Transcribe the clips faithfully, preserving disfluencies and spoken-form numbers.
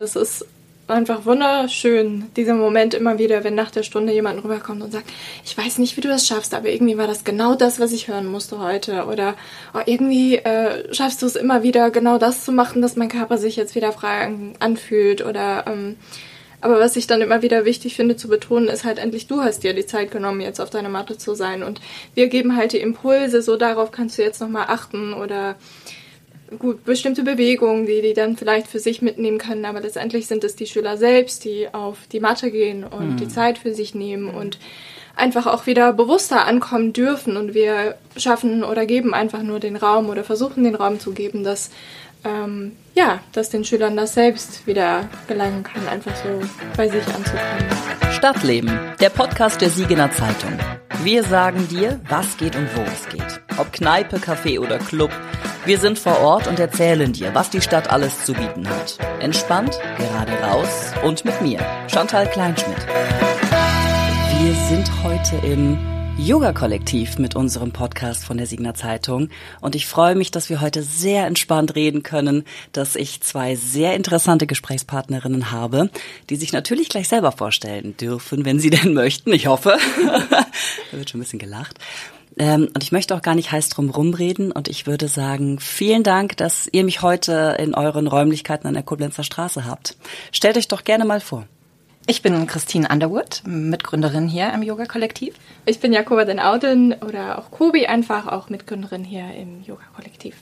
Es ist einfach wunderschön, dieser Moment immer wieder, wenn nach der Stunde jemand rüberkommt und sagt, ich weiß nicht, wie du das schaffst, aber irgendwie war das genau das, was ich hören musste heute. Oder oh, irgendwie äh, schaffst du es immer wieder, genau das zu machen, dass mein Körper sich jetzt wieder frei anfühlt. Oder ähm, aber was ich dann immer wieder wichtig finde zu betonen, ist halt endlich, du hast dir die Zeit genommen, jetzt auf deiner Matte zu sein. Und wir geben halt die Impulse, so darauf kannst du jetzt nochmal achten oder gut, bestimmte Bewegungen, die die dann vielleicht für sich mitnehmen können, aber letztendlich sind es die Schüler selbst, die auf die Matte gehen und mhm. die Zeit für sich nehmen und einfach auch wieder bewusster ankommen dürfen und wir schaffen oder geben einfach nur den Raum oder versuchen den Raum zu geben, dass ähm, ja, dass den Schülern das selbst wieder gelangen kann, einfach so bei sich anzukommen. Stadtleben, der Podcast der Siegener Zeitung. Wir sagen dir, was geht und wo es geht. Ob Kneipe, Café oder Club. Wir sind vor Ort und erzählen dir, was die Stadt alles zu bieten hat. Entspannt, gerade raus und mit mir, Chantal Kleinschmidt. Wir sind heute im Yoga-Kollektiv mit unserem Podcast von der Siegener Zeitung und ich freue mich, dass wir heute sehr entspannt reden können, dass ich zwei sehr interessante Gesprächspartnerinnen habe, die sich natürlich gleich selber vorstellen dürfen, wenn sie denn möchten. Ich hoffe. Da wird schon ein bisschen gelacht. Ähm, und ich möchte auch gar nicht heiß drum rumreden und ich würde sagen, vielen Dank, dass ihr mich heute in euren Räumlichkeiten an der Koblenzer Straße habt. Stellt euch doch gerne mal vor. Ich bin Christine Underwood, Mitgründerin hier im Yoga-Kollektiv. Ich bin Jakoba den Auden oder auch Kobi, einfach auch Mitgründerin hier im Yoga-Kollektiv.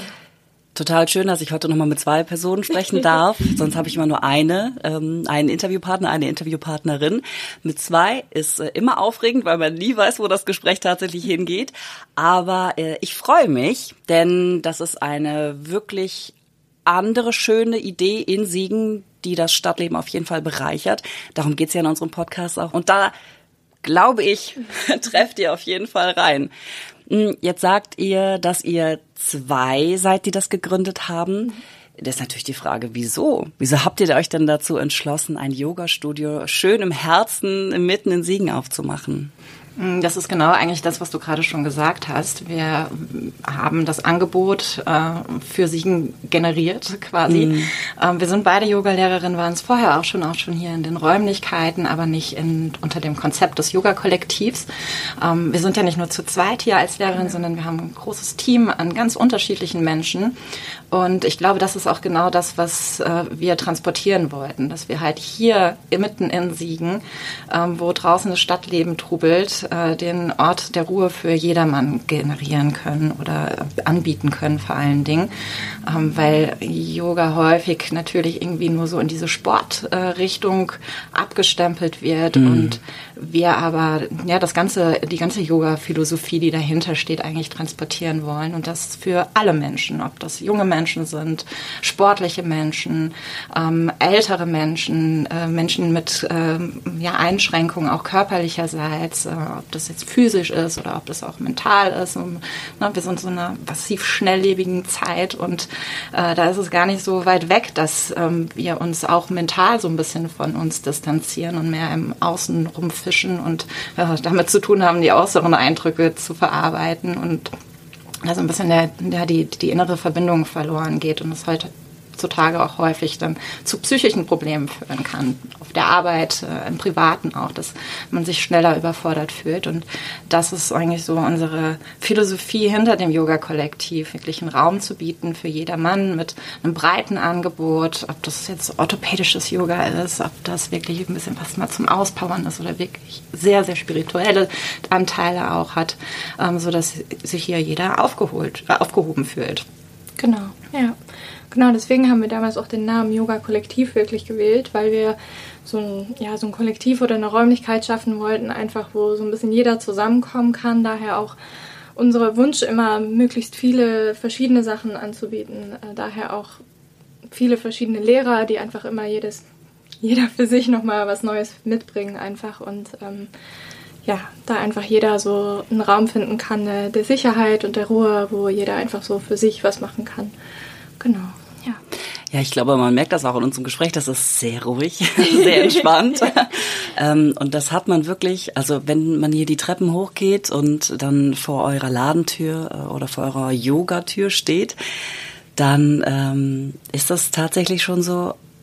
Total schön, dass ich heute nochmal mit zwei Personen sprechen darf. Sonst habe ich immer nur eine, ähm, einen Interviewpartner, eine Interviewpartnerin. Mit zwei ist äh, immer aufregend, weil man nie weiß, wo das Gespräch tatsächlich hingeht. Aber äh, ich freue mich, denn das ist eine wirklich andere schöne Idee in Siegen, die das Stadtleben auf jeden Fall bereichert. Darum geht's ja in unserem Podcast auch. Und da, glaube ich, trefft ihr auf jeden Fall rein. Jetzt sagt ihr, dass ihr zwei seid, die das gegründet haben. Das ist natürlich die Frage, wieso? Wieso habt ihr euch denn dazu entschlossen, ein Yoga-Studio schön im Herzen, mitten in Siegen aufzumachen? Das ist genau eigentlich das, was du gerade schon gesagt hast. Wir haben das Angebot äh, für Siegen generiert quasi. Mhm. Ähm, wir sind beide Yogalehrerinnen, waren es vorher auch schon, auch schon hier in den Räumlichkeiten, aber nicht in, unter dem Konzept des Yoga-Kollektivs. Ähm, wir sind ja nicht nur zu zweit hier als Lehrerin, mhm. sondern wir haben ein großes Team an ganz unterschiedlichen Menschen. Und ich glaube, das ist auch genau das, was äh, wir transportieren wollten, dass wir halt hier mitten in Siegen, ähm, wo draußen das Stadtleben trubelt, äh, den Ort der Ruhe für jedermann generieren können oder anbieten können vor allen Dingen, ähm, weil Yoga häufig natürlich irgendwie nur so in diese Sportrichtung äh, abgestempelt wird mhm. und wir aber ja das ganze, die ganze Yoga-Philosophie, die dahinter steht, eigentlich transportieren wollen und das für alle Menschen, ob das junge Menschen sind, sportliche Menschen, ähm, ältere Menschen, äh, Menschen mit äh, ja, Einschränkungen, auch körperlicherseits, äh, ob das jetzt physisch ist oder ob das auch mental ist. Und, ne, wir sind so in einer massiv schnelllebigen Zeit und äh, da ist es gar nicht so weit weg, dass ähm, wir uns auch mental so ein bisschen von uns distanzieren und mehr im Außen rumfischen und äh, damit zu tun haben, die äußeren Eindrücke zu verarbeiten und also ein bisschen der, der, die, die innere Verbindung verloren geht und es heutzutage auch häufig dann zu psychischen Problemen führen kann. Auf der Arbeit, äh, im Privaten auch, dass man sich schneller überfordert fühlt. Und das ist eigentlich so unsere Philosophie hinter dem Yoga-Kollektiv, wirklich einen Raum zu bieten für jedermann mit einem breiten Angebot, ob das jetzt orthopädisches Yoga ist, ob das wirklich ein bisschen was mal zum Auspowern ist oder wirklich sehr, sehr spirituelle Anteile auch hat, ähm, sodass sich hier jeder aufgeholt, äh, aufgehoben fühlt. Genau, ja. Genau, deswegen haben wir damals auch den Namen Yoga-Kollektiv wirklich gewählt, weil wir so ein, ja, so ein Kollektiv oder eine Räumlichkeit schaffen wollten, einfach wo so ein bisschen jeder zusammenkommen kann. Daher auch unser Wunsch immer, möglichst viele verschiedene Sachen anzubieten. Äh, daher auch viele verschiedene Lehrer, die einfach immer jedes, jeder für sich nochmal was Neues mitbringen einfach und ähm, ja, da einfach jeder so einen Raum finden kann äh, der Sicherheit und der Ruhe, wo jeder einfach so für sich was machen kann. Genau, ja. Ja, ich glaube, man merkt das auch in unserem Gespräch, das ist sehr ruhig, sehr entspannt. ähm, und das hat man wirklich, also wenn man hier die Treppen hochgeht und dann vor eurer Ladentür äh, oder vor eurer Yogatür steht, dann ähm, ist das tatsächlich schon so,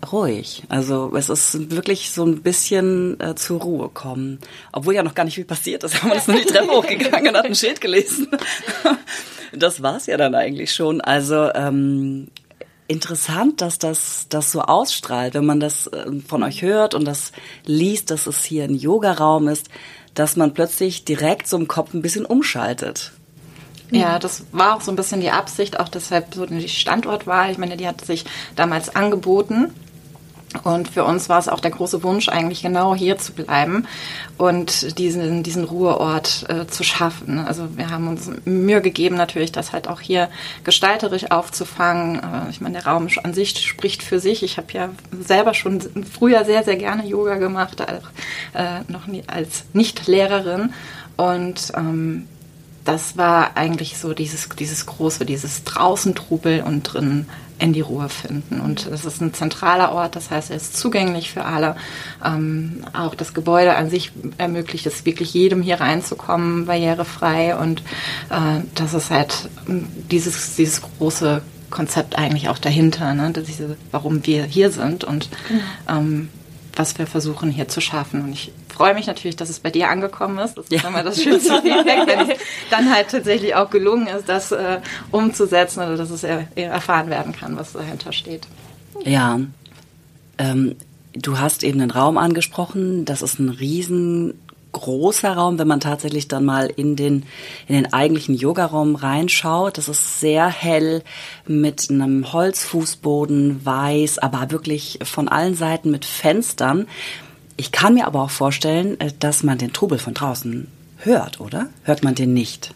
ruhig. Also es ist wirklich so ein bisschen äh, zur Ruhe kommen. Obwohl ja noch gar nicht viel passiert ist. Haben wir das nur die Treppe hochgegangen und hat ein Schild gelesen. Das war's ja dann eigentlich schon. Also ähm, interessant, dass das, das so ausstrahlt, wenn man das äh, von euch hört und das liest, dass es hier ein Yogaraum ist, dass man plötzlich direkt so im Kopf ein bisschen umschaltet. Ja, das war auch so ein bisschen die Absicht, auch deshalb so die Standortwahl. Ich meine, die hat sich damals angeboten. Und für uns war es auch der große Wunsch, eigentlich genau hier zu bleiben und diesen, diesen Ruheort äh, zu schaffen. Also wir haben uns Mühe gegeben, natürlich das halt auch hier gestalterisch aufzufangen. Äh, ich meine, der Raum an sich spricht für sich. Ich habe ja selber schon früher sehr, sehr gerne Yoga gemacht, auch äh, noch nie als Nicht-Lehrerin. Und ähm, das war eigentlich so dieses, dieses große, dieses draußen Trubel und drin in die Ruhe finden. Und es ist ein zentraler Ort, das heißt, er ist zugänglich für alle. Ähm, auch das Gebäude an sich ermöglicht es wirklich jedem hier reinzukommen, barrierefrei. Und äh, das ist halt dieses, dieses große Konzept eigentlich auch dahinter, ne? Diese, warum wir hier sind und ähm, was wir versuchen hier zu schaffen. Und ich freue mich natürlich, dass es bei dir angekommen ist. Das ist ja immer das schönste Feedback, wenn es dann halt tatsächlich auch gelungen ist, das äh, umzusetzen oder dass es er, erfahren werden kann, was dahinter steht. Ja, ähm, du hast eben den Raum angesprochen. Das ist ein riesengroßer Raum, wenn man tatsächlich dann mal in den, in den eigentlichen Yogaraum reinschaut. Das ist sehr hell mit einem Holzfußboden, weiß, aber wirklich von allen Seiten mit Fenstern. Ich kann mir aber auch vorstellen, dass man den Trubel von draußen hört, oder? Hört man den nicht?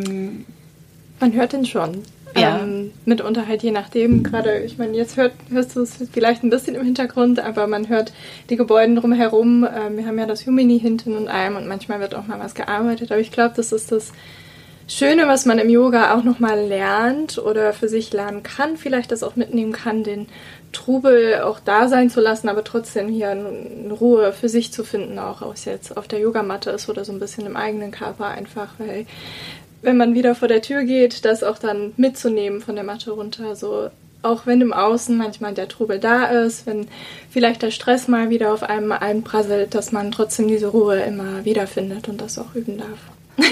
Man hört den schon. Ja. Ähm, mitunter halt je nachdem, gerade, ich meine, jetzt hört, hörst du es vielleicht ein bisschen im Hintergrund, aber man hört die Gebäude drumherum. Ähm, wir haben ja das Humini hinten und allem und manchmal wird auch mal was gearbeitet. Aber ich glaube, das ist das Schöne, was man im Yoga auch nochmal lernt oder für sich lernen kann, vielleicht das auch mitnehmen kann, den Trubel auch da sein zu lassen, aber trotzdem hier eine Ruhe für sich zu finden, auch ob es jetzt auf der Yogamatte ist oder so ein bisschen im eigenen Körper einfach, weil wenn man wieder vor der Tür geht, das auch dann mitzunehmen von der Matte runter, so auch wenn im Außen manchmal der Trubel da ist, wenn vielleicht der Stress mal wieder auf einem einprasselt, dass man trotzdem diese Ruhe immer wiederfindet und das auch üben darf.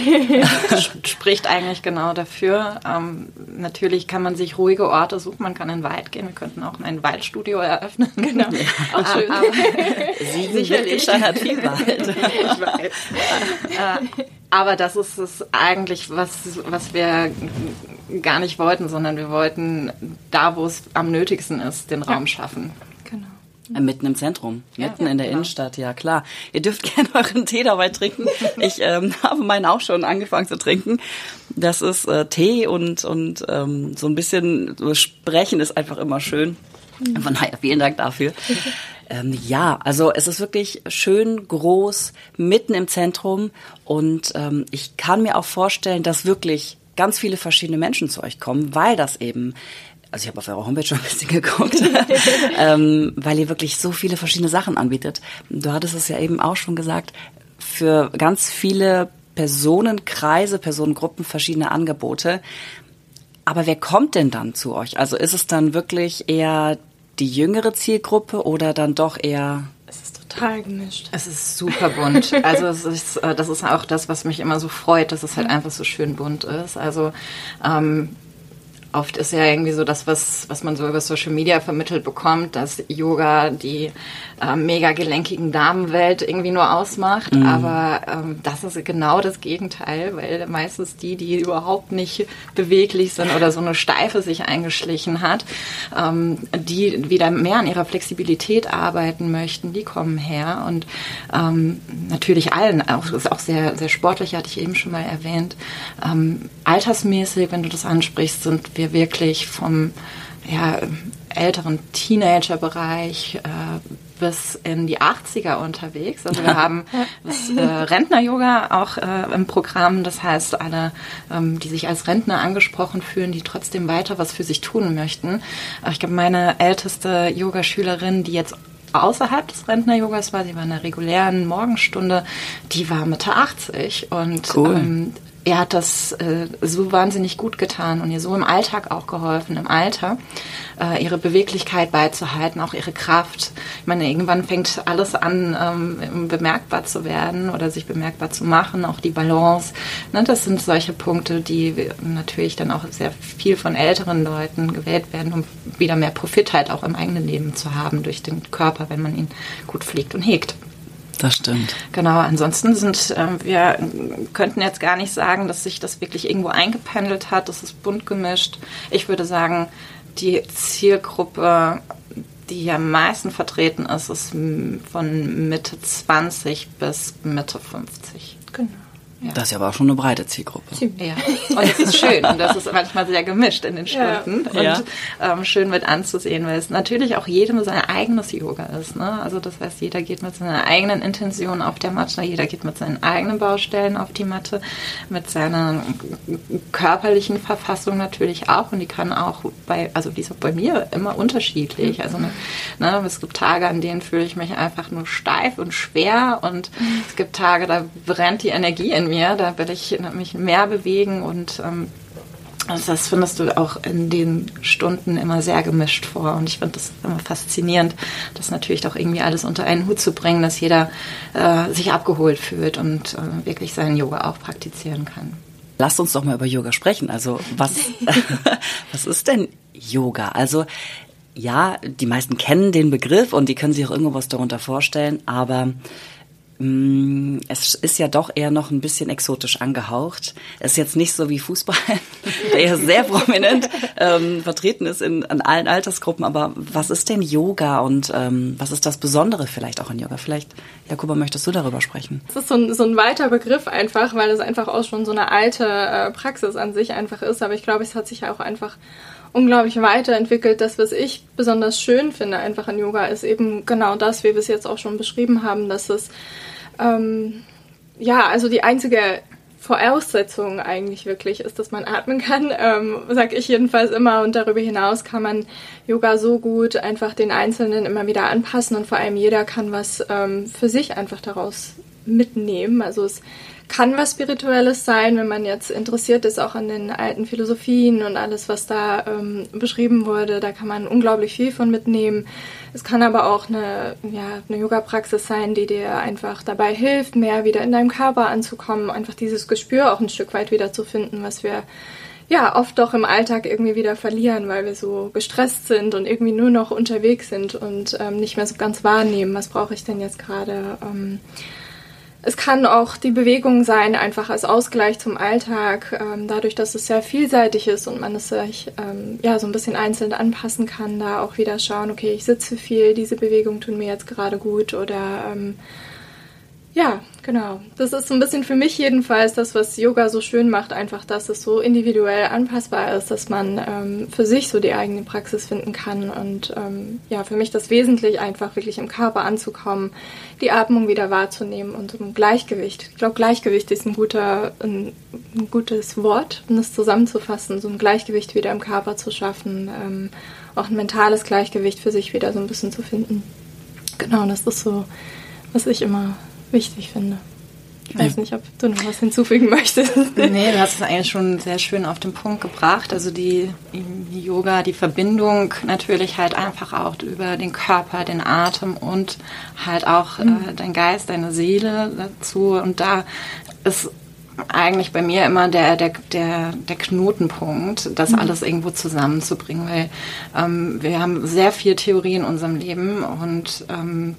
Spricht eigentlich genau dafür. Ähm, natürlich kann man sich ruhige Orte suchen, man kann in den Wald gehen, wir könnten auch ein Waldstudio eröffnen. Genau, auch schön. Sicherlich hat viel Wald. Ich weiß. äh, aber das ist es eigentlich, was, was wir gar nicht wollten, sondern wir wollten da, wo es am nötigsten ist, den Raum schaffen. Genau. Mitten im Zentrum, ja, mitten in der genau. Innenstadt, ja klar. Ihr dürft gerne euren Tee dabei trinken. Ich ähm, habe meinen auch schon angefangen zu trinken. Das ist äh, Tee und und ähm, so ein bisschen so sprechen ist einfach immer schön. Von daher vielen Dank dafür. Ähm, ja, also es ist wirklich schön groß, mitten im Zentrum und ähm, ich kann mir auch vorstellen, dass wirklich ganz viele verschiedene Menschen zu euch kommen, weil das eben Also ich habe auf eurer Homepage schon ein bisschen geguckt, ähm, weil ihr wirklich so viele verschiedene Sachen anbietet. Du hattest es ja eben auch schon gesagt, für ganz viele Personenkreise, Personengruppen verschiedene Angebote. Aber wer kommt denn dann zu euch? Also ist es dann wirklich eher die jüngere Zielgruppe oder dann doch eher... Es ist total gemischt. Es ist super bunt. Also es ist, das ist auch das, was mich immer so freut, dass es halt einfach so schön bunt ist. Also ähm, oft ist ja irgendwie so das, was, was man so über Social Media vermittelt bekommt, dass Yoga die äh, mega gelenkigen Damenwelt irgendwie nur ausmacht. Mhm. Aber ähm, das ist genau das Gegenteil, weil meistens die, die überhaupt nicht beweglich sind oder so eine Steife sich eingeschlichen hat, ähm, die wieder mehr an ihrer Flexibilität arbeiten möchten, die kommen her. Und ähm, natürlich allen, auch, das ist auch sehr, sehr sportlich, hatte ich eben schon mal erwähnt. Ähm, altersmäßig, wenn du das ansprichst, sind wir wirklich vom ja, älteren Teenager-Bereich äh, bis in die achtziger unterwegs. Also wir haben das äh, Rentner-Yoga auch äh, im Programm. Das heißt, alle, ähm, die sich als Rentner angesprochen fühlen, die trotzdem weiter was für sich tun möchten. Aber ich glaube, meine älteste Yogaschülerin, die jetzt außerhalb des Rentner-Yogas war, sie war in einer regulären Morgenstunde, die war Mitte achtzig und cool. ähm, ihr hat das äh, so wahnsinnig gut getan und ihr so im Alltag auch geholfen, im Alter, äh, ihre Beweglichkeit beizuhalten, auch ihre Kraft. Ich meine, irgendwann fängt alles an, ähm, bemerkbar zu werden oder sich bemerkbar zu machen, auch die Balance. Ne, das sind solche Punkte, die natürlich dann auch sehr viel von älteren Leuten gewählt werden, um wieder mehr Profit halt auch im eigenen Leben zu haben durch den Körper, wenn man ihn gut pflegt und hegt. Das stimmt. Genau, ansonsten sind äh, wir könnten jetzt gar nicht sagen, dass sich das wirklich irgendwo eingependelt hat. Das ist bunt gemischt. Ich würde sagen, die Zielgruppe, die hier am meisten vertreten ist, ist von Mitte zwanzig bis Mitte fünfzig. Genau. Ja. Das ist ja aber auch schon eine breite Zielgruppe. Ja, und das ist schön und das ist manchmal sehr gemischt in den Stunden ja. und ja. ähm, schön mit anzusehen, weil es natürlich auch jedem sein eigenes Yoga ist. Ne? Also das heißt, jeder geht mit seiner eigenen Intention auf der Matte, jeder geht mit seinen eigenen Baustellen auf die Matte, mit seiner körperlichen Verfassung natürlich auch und die kann auch bei, also die ist auch bei mir immer unterschiedlich. Also ne, ne, es gibt Tage, an denen fühle ich mich einfach nur steif und schwer und mhm. es gibt Tage, da brennt die Energie in mir, da will ich mich mehr bewegen und ähm, also das findest du auch in den Stunden immer sehr gemischt vor und ich finde das immer faszinierend, das natürlich doch irgendwie alles unter einen Hut zu bringen, dass jeder äh, sich abgeholt fühlt und äh, wirklich seinen Yoga auch praktizieren kann. Lasst uns doch mal über Yoga sprechen. Also was, was ist denn Yoga? Also ja, die meisten kennen den Begriff und die können sich auch irgendwas darunter vorstellen, aber es ist ja doch eher noch ein bisschen exotisch angehaucht. Es ist jetzt nicht so wie Fußball, der ja sehr prominent ähm, vertreten ist in, in allen Altersgruppen. Aber was ist denn Yoga und ähm, was ist das Besondere vielleicht auch in Yoga? Vielleicht, Jakoba, möchtest du darüber sprechen? Es ist so ein, so ein weiter Begriff einfach, weil es einfach auch schon so eine alte äh, Praxis an sich einfach ist. Aber ich glaube, es hat sich ja auch einfach unglaublich weiterentwickelt. Das, was ich besonders schön finde einfach an Yoga, ist eben genau das, wie wir es jetzt auch schon beschrieben haben, dass es ähm, ja, also die einzige Voraussetzung eigentlich wirklich ist, dass man atmen kann, ähm, sage ich jedenfalls immer. Und darüber hinaus kann man Yoga so gut einfach den Einzelnen immer wieder anpassen und vor allem jeder kann was ähm, für sich einfach daraus mitnehmen. Also es kann was Spirituelles sein, wenn man jetzt interessiert ist auch an den alten Philosophien und alles, was da ähm, beschrieben wurde. Da kann man unglaublich viel von mitnehmen. Es kann aber auch eine, ja, eine Yoga-Praxis sein, die dir einfach dabei hilft, mehr wieder in deinem Körper anzukommen, einfach dieses Gespür auch ein Stück weit wieder zu finden, was wir ja oft doch im Alltag irgendwie wieder verlieren, weil wir so gestresst sind und irgendwie nur noch unterwegs sind und ähm, nicht mehr so ganz wahrnehmen, was brauche ich denn jetzt gerade. Ähm, Es kann auch die Bewegung sein, einfach als Ausgleich zum Alltag, ähm, dadurch, dass es sehr vielseitig ist und man es sich ähm, ja, so ein bisschen einzeln anpassen kann, da auch wieder schauen, okay, ich sitze viel, diese Bewegungen tun mir jetzt gerade gut oder ähm, ja, genau. Das ist so ein bisschen für mich jedenfalls das, was Yoga so schön macht, einfach, dass es so individuell anpassbar ist, dass man ähm, für sich so die eigene Praxis finden kann und ähm, ja, für mich das wesentlich einfach wirklich im Körper anzukommen, die Atmung wieder wahrzunehmen und so ein Gleichgewicht. Ich glaube, Gleichgewicht ist ein, guter, ein, ein gutes Wort, um das zusammenzufassen, so ein Gleichgewicht wieder im Körper zu schaffen, ähm, auch ein mentales Gleichgewicht für sich wieder so ein bisschen zu finden. Genau, das ist so, was ich immer wichtig finde. Ich weiß nicht, ob du noch was hinzufügen möchtest. Nee, du hast es eigentlich schon sehr schön auf den Punkt gebracht. Also die, die Yoga, die Verbindung natürlich halt einfach auch über den Körper, den Atem und halt auch mhm. äh, dein Geist, deine Seele dazu. Und da ist eigentlich bei mir immer der, der, der, der Knotenpunkt, das mhm. alles irgendwo zusammenzubringen, weil ähm, wir haben sehr viel Theorie in unserem Leben und ähm,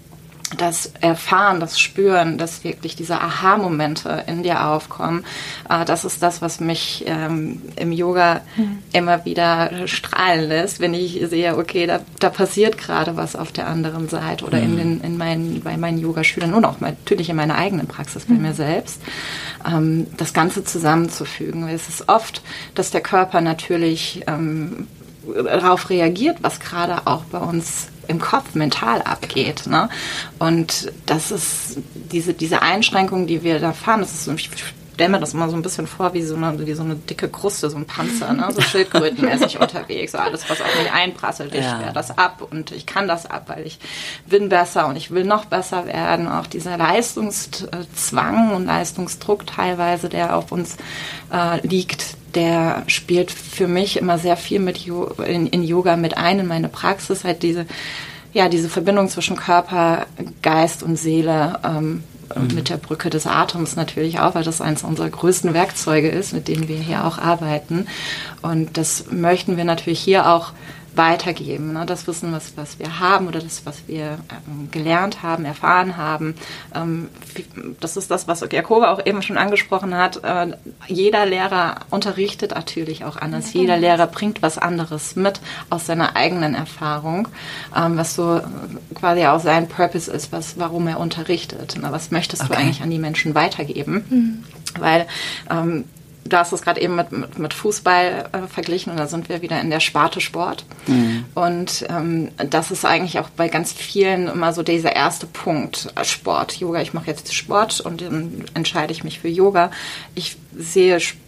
das Erfahren, das Spüren, dass wirklich diese Aha-Momente in dir aufkommen, äh, das ist das, was mich ähm, im Yoga mhm. immer wieder strahlen lässt, wenn ich sehe, okay, da, da passiert gerade was auf der anderen Seite oder mhm. in den, in meinen, bei meinen Yogaschülern und auch natürlich in meiner eigenen Praxis bei mhm. mir selbst, ähm, das Ganze zusammenzufügen. Weil es ist oft, dass der Körper natürlich ähm, darauf reagiert, was gerade auch bei uns im Kopf mental abgeht. Ne? Und das ist diese, diese Einschränkung, die wir da fahren, das ist, ich stelle mir das immer so ein bisschen vor wie so eine, wie so eine dicke Kruste, so ein Panzer, ne? So schildkrötenmäßig unterwegs. So alles, was auf mich einprasselt, ich Ja. wehre das ab und ich kann das ab, weil ich bin besser und ich will noch besser werden. Auch dieser Leistungszwang und Leistungsdruck teilweise, der auf uns äh, liegt, der spielt für mich immer sehr viel mit jo- in, in Yoga mit ein, in meine Praxis, halt diese, ja, diese Verbindung zwischen Körper, Geist und Seele, ähm, mhm. mit der Brücke des Atems natürlich auch, weil das eines unserer größten Werkzeuge ist, mit denen wir hier auch arbeiten. Und das möchten wir natürlich hier auch weitergeben, ne? Das Wissen, was, was wir haben oder das, was wir ähm, gelernt haben, erfahren haben. Ähm, das ist das, was Jakoba auch eben schon angesprochen hat. Äh, jeder Lehrer unterrichtet natürlich auch anders. Mhm. Jeder Lehrer bringt was anderes mit aus seiner eigenen Erfahrung, ähm, was so quasi auch sein Purpose ist, was, warum er unterrichtet. Na, was möchtest okay. du eigentlich an die Menschen weitergeben? Mhm. Weil ähm, du hast es gerade eben mit, mit, mit Fußball äh, verglichen und da sind wir wieder in der Sparte Sport. Mhm. Und ähm, das ist eigentlich auch bei ganz vielen immer so dieser erste Punkt, Sport, Yoga. Ich mache jetzt Sport und dann entscheide ich mich für Yoga. Ich sehe Sport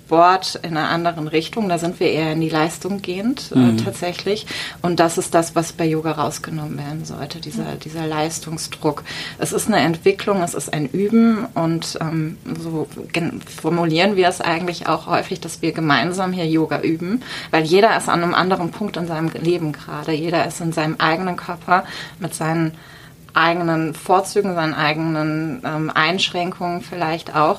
in einer anderen Richtung, da sind wir eher in die Leistung gehend äh, mhm. tatsächlich. Und das ist das, was bei Yoga rausgenommen werden sollte, dieser, mhm. dieser Leistungsdruck. Es ist eine Entwicklung, es ist ein Üben und ähm, so gen- formulieren wir es eigentlich auch häufig, dass wir gemeinsam hier Yoga üben, weil jeder ist an einem anderen Punkt in seinem Leben gerade. Jeder ist in seinem eigenen Körper mit seinen eigenen Vorzügen, seinen eigenen ähm, Einschränkungen vielleicht auch.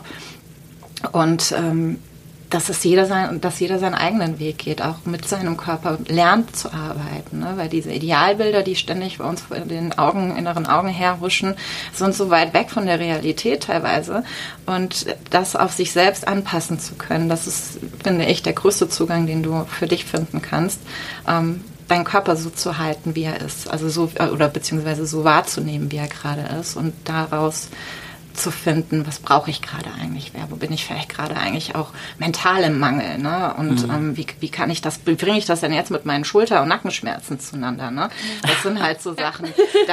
Und ähm, dass es jeder sein, dass jeder seinen eigenen Weg geht, auch mit seinem Körper lernt zu arbeiten, ne? Weil diese Idealbilder, die ständig bei uns vor den Augen, inneren Augen herhuschen, sind so weit weg von der Realität teilweise. Und das auf sich selbst anpassen zu können, das ist, finde ich, der größte Zugang, den du für dich finden kannst, ähm, deinen Körper so zu halten, wie er ist, also so, oder beziehungsweise so wahrzunehmen, wie er gerade ist und daraus zu finden, was brauche ich gerade eigentlich, wer, wo bin ich vielleicht gerade eigentlich auch mental im Mangel, ne? Und mhm. ähm, wie, wie kann ich das, wie bringe ich das denn jetzt mit meinen Schulter- und Nackenschmerzen zueinander, ne? Das sind halt so Sachen, da,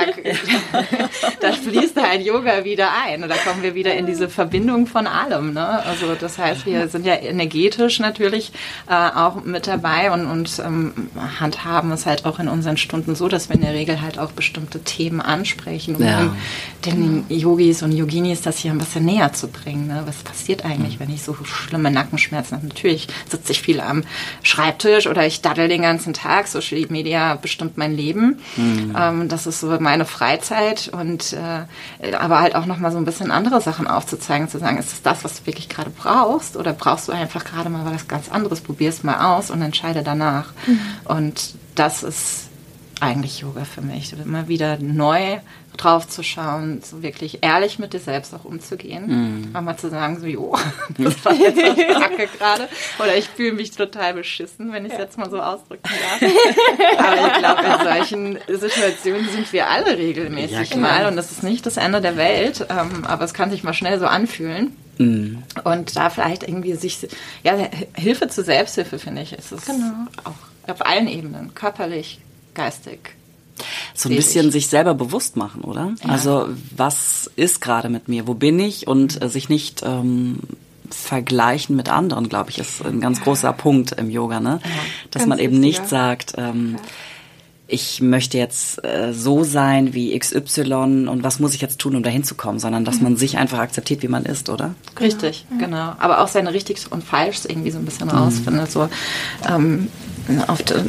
da fließt halt Yoga wieder ein und da kommen wir wieder in diese Verbindung von allem, ne? Also das heißt, wir sind ja energetisch natürlich äh, auch mit dabei und, und ähm, handhaben es halt auch in unseren Stunden so, dass wir in der Regel halt auch bestimmte Themen ansprechen, um ja. den Yogis und Yoginis das hier ein bisschen näher zu bringen. Ne? Was passiert eigentlich, mhm. wenn ich so schlimme Nackenschmerzen habe? Natürlich sitze ich viel am Schreibtisch oder ich daddel den ganzen Tag. Social Media bestimmt mein Leben. Mhm. Ähm, das ist so meine Freizeit und äh, aber halt auch nochmal so ein bisschen andere Sachen aufzuzeigen, zu sagen, ist das das, was du wirklich gerade brauchst oder brauchst du einfach gerade mal was ganz anderes? Probier's mal aus und entscheide danach. Mhm. Und das ist eigentlich Yoga für mich. Immer wieder neu drauf zu schauen, so wirklich ehrlich mit dir selbst auch umzugehen. Mm. Mal zu sagen, so, jo, das war jetzt das Kacke gerade. Oder ich fühle mich total beschissen, wenn ich es ja. jetzt mal so ausdrücken darf. Aber ich glaube, in solchen Situationen sind wir alle regelmäßig ja, mal. Und das ist nicht das Ende der Welt. Ähm, aber es kann sich mal schnell so anfühlen. Mm. Und da vielleicht irgendwie sich, ja, Hilfe zur Selbsthilfe, finde ich, ist es genau. auch auf allen Ebenen, körperlich, geistig. So ein bisschen sich selber bewusst machen, oder? Ja. Also was ist gerade mit mir? Wo bin ich? Und äh, sich nicht ähm, vergleichen mit anderen, glaube ich, ist ein ganz ja. großer Punkt im Yoga, ne? Ja, dass man eben nicht sagt, ähm, ja. ich möchte jetzt äh, so sein wie X Y und was muss ich jetzt tun, um dahin zu kommen, sondern dass mhm. man sich einfach akzeptiert, wie man ist, oder? Richtig, ja. genau. Aber auch seine Richtigs und Falschs irgendwie so ein bisschen mhm. rausfindet. So, ähm, oft äh,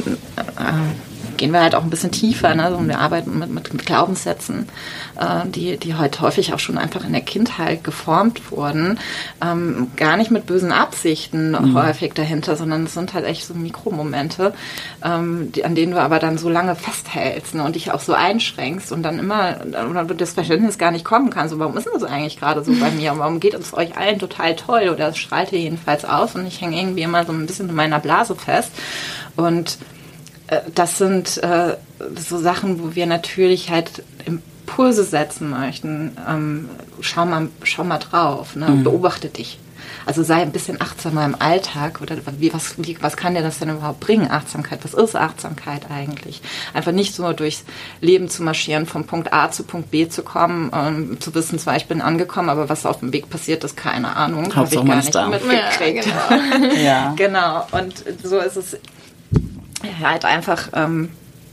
gehen wir halt auch ein bisschen tiefer, ne? Und wir arbeiten mit, mit, mit Glaubenssätzen, äh, die, die heute häufig auch schon einfach in der Kindheit geformt wurden. Ähm, gar nicht mit bösen Absichten mhm. häufig dahinter, sondern es sind halt echt so Mikromomente, ähm, die, an denen du aber dann so lange festhältst, ne? Und dich auch so einschränkst und dann immer oder das Verständnis gar nicht kommen kann. So, warum ist denn das eigentlich gerade so bei mir? Und warum geht es euch allen total toll? Oder es strahlt hier jedenfalls aus und ich hänge irgendwie immer so ein bisschen in meiner Blase fest. Und das sind äh, so Sachen, wo wir natürlich halt Impulse setzen möchten. Ähm, schau mal, schau mal drauf, ne? Mhm. Beobachte dich. also sei ein bisschen achtsamer im Alltag oder wie, was, wie, was kann dir das denn überhaupt bringen, Achtsamkeit? Was ist Achtsamkeit eigentlich? Einfach nicht so durchs Leben zu marschieren, vom Punkt A zu Punkt B zu kommen, ähm, zu wissen, zwar ich bin angekommen, aber was auf dem Weg passiert, ist keine Ahnung. Habe ich gar nicht da. mitgekriegt. Ja, genau. ja. Genau. Und so ist es halt einfach ähm,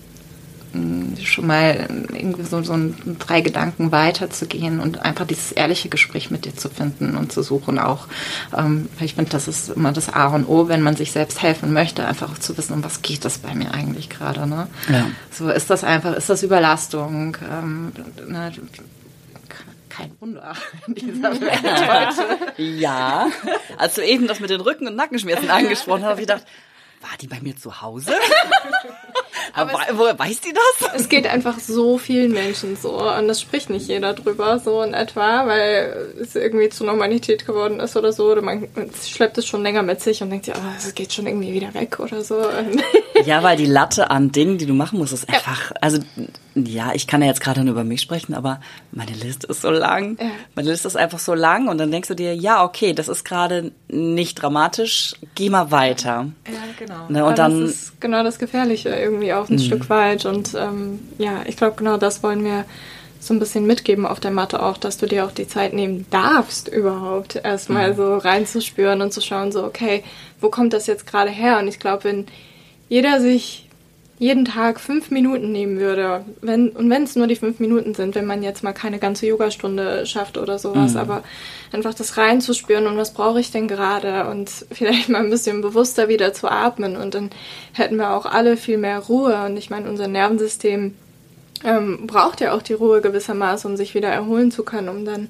schon mal irgendwie so, so ein, drei Gedanken weiterzugehen und einfach dieses ehrliche Gespräch mit dir zu finden und zu suchen auch. Ähm, ich finde, das ist immer das A und O, wenn man sich selbst helfen möchte, einfach auch zu wissen, um was geht das bei mir eigentlich gerade. Ne? Ja. So ist das einfach, ist das Überlastung? Ähm, ne, kein Wunder in dieser Welt heute. Ja, als du eben das mit den Rücken- und Nackenschmerzen angesprochen hast, habe ich gedacht, war die bei mir zu Hause? Aber woher weiß die das? Es geht einfach so vielen Menschen so und das spricht nicht jeder drüber so in etwa, weil es irgendwie zur Normalität geworden ist oder so oder man schleppt es schon länger mit sich und denkt sich, oh, es geht schon irgendwie wieder weg oder so. Ja, weil die Latte an Dingen, die du machen musst, ist einfach, ja. also ja, ich kann ja jetzt gerade nur über mich sprechen, aber meine Liste ist so lang. Ja. Meine Liste ist einfach so lang und dann denkst du dir, ja, okay, das ist gerade nicht dramatisch, geh mal weiter. Ja, genau. Ne, und dann, das ist genau das Gefährliche irgendwie auch ein mhm. Stück weit und ähm, ja, ich glaube, genau das wollen wir so ein bisschen mitgeben auf der Matte auch, dass du dir auch die Zeit nehmen darfst, überhaupt erstmal mhm. so reinzuspüren und zu schauen, so, okay, wo kommt das jetzt gerade her? Und ich glaube, wenn jeder sich jeden Tag fünf Minuten nehmen würde, wenn und wenn es nur die fünf Minuten sind, wenn man jetzt mal keine ganze Yogastunde schafft oder sowas, mhm. aber einfach das reinzuspüren und was brauche ich denn gerade und vielleicht mal ein bisschen bewusster wieder zu atmen und dann hätten wir auch alle viel mehr Ruhe und ich meine, unser Nervensystem ähm, braucht ja auch die Ruhe gewissermaßen, um sich wieder erholen zu können, um dann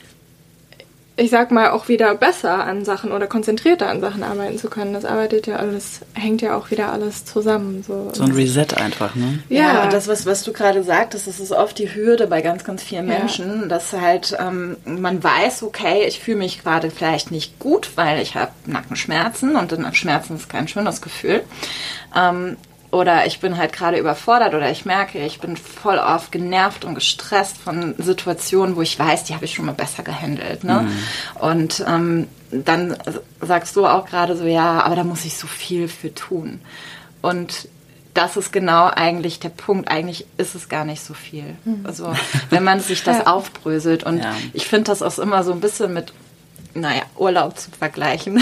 ich sag mal, auch wieder besser an Sachen oder konzentrierter an Sachen arbeiten zu können. Das arbeitet ja alles, hängt ja auch wieder alles zusammen. So, so ein Reset einfach, ne? Ja, ja, und das, was, was du gerade sagtest, das ist oft die Hürde bei ganz, ganz vielen Menschen, ja. dass halt ähm, man weiß, okay, ich fühle mich gerade vielleicht nicht gut, weil ich habe Nackenschmerzen und Schmerzen ist kein schönes Gefühl. Ähm, Oder ich bin halt gerade überfordert oder ich merke, ich bin voll oft genervt und gestresst von Situationen, wo ich weiß, die habe ich schon mal besser gehandelt. Ne? Mhm. Und ähm, dann sagst du auch gerade so, ja, aber da muss ich so viel für tun. Und das ist genau eigentlich der Punkt. Eigentlich ist es gar nicht so viel. Mhm. Also wenn man sich das ja. aufbröselt. Und ja. ich finde das auch immer so ein bisschen mit, naja, Urlaub zu vergleichen.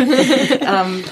ähm,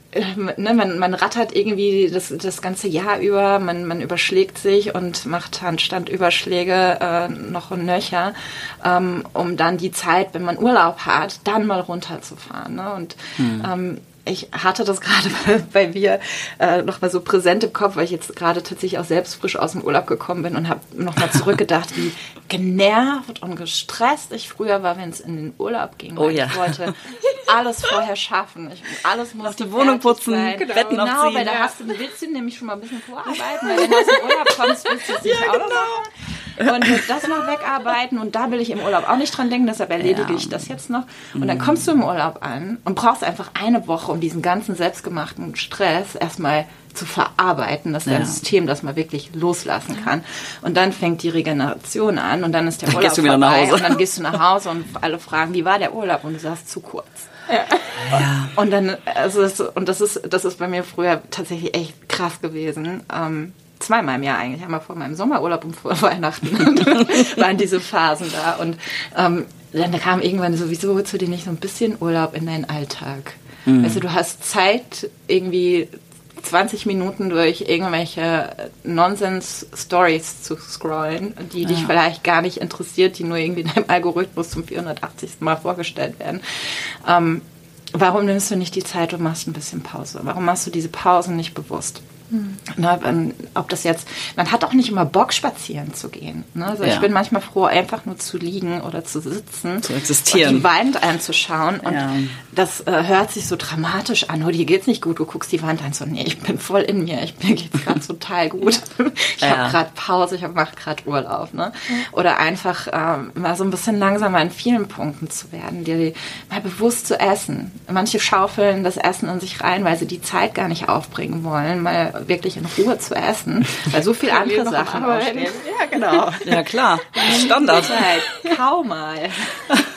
Ne, man, man rattert irgendwie das, das ganze Jahr über, man, man überschlägt sich und macht Handstandüberschläge äh, noch und nöcher, ähm, um dann die Zeit, wenn man Urlaub hat, dann mal runterzufahren. Ne? Und hm. ähm, ich hatte das gerade bei, bei mir äh, noch mal so präsent im Kopf, weil ich jetzt gerade tatsächlich auch selbst frisch aus dem Urlaub gekommen bin und habe noch mal zurückgedacht, wie genervt und gestresst ich früher war, wenn es in den Urlaub ging. Oh ja. Ich wollte alles vorher schaffen. Ich, alles musste die Wohnung putzen, sein. Genau. Betten genau, aufziehen. Weil da hast du, willst du nämlich schon mal ein bisschen vorarbeiten, weil wenn du aus dem Urlaub kommst, willst du es nicht ja, auch noch machen. Und das noch wegarbeiten und da will ich im Urlaub auch nicht dran denken, deshalb erledige ja. ich das jetzt noch. Und dann kommst du im Urlaub an und brauchst einfach eine Woche, um diesen ganzen selbstgemachten Stress erstmal zu verarbeiten, dass dein ja. System das mal wirklich loslassen kann. Und dann fängt die Regeneration an und dann ist der dann Urlaub gehst du wieder vorbei nach Hause. Und dann gehst du nach Hause und alle fragen, wie war der Urlaub? Und du sagst, zu kurz. Ja. Ja. Und dann, also das, und das ist, das ist bei mir früher tatsächlich echt krass gewesen. Ähm, zweimal im Jahr eigentlich, einmal vor meinem Sommerurlaub und vor Weihnachten waren diese Phasen da. Und ähm, dann kam irgendwann sowieso, holst du dir nicht so ein bisschen Urlaub in deinen Alltag. Mhm. Also du hast Zeit, irgendwie zwanzig Minuten durch irgendwelche Nonsens-Stories zu scrollen, die ja. dich vielleicht gar nicht interessiert, die nur irgendwie in deinem Algorithmus zum vierhundertachtzigsten Mal vorgestellt werden. Ähm, warum nimmst du nicht die Zeit und machst ein bisschen Pause? Warum machst du diese Pausen nicht bewusst? Hm. Na, wenn, ob das jetzt, man hat auch nicht immer Bock, spazieren zu gehen. Ne? Also ja. ich bin manchmal froh, einfach nur zu liegen oder zu sitzen, zu existieren, und die Wand anzuschauen. Und ja. das äh, hört sich so dramatisch an. Oh, dir geht's nicht gut, du guckst die Wand an. So, nee, ich bin voll in mir. Ich mir geht's gerade total gut. Ich ja. habe gerade Pause, ich mache gerade Urlaub. Ne? Ja. Oder einfach ähm, mal so ein bisschen langsamer in vielen Punkten zu werden, dir mal bewusst zu essen. Manche schaufeln das Essen in sich rein, weil sie die Zeit gar nicht aufbringen wollen, mal wirklich in Ruhe zu essen, weil so viele andere Sachen ausstehen. Ja, genau. Ja, klar. Standard. Halt, kaum mal.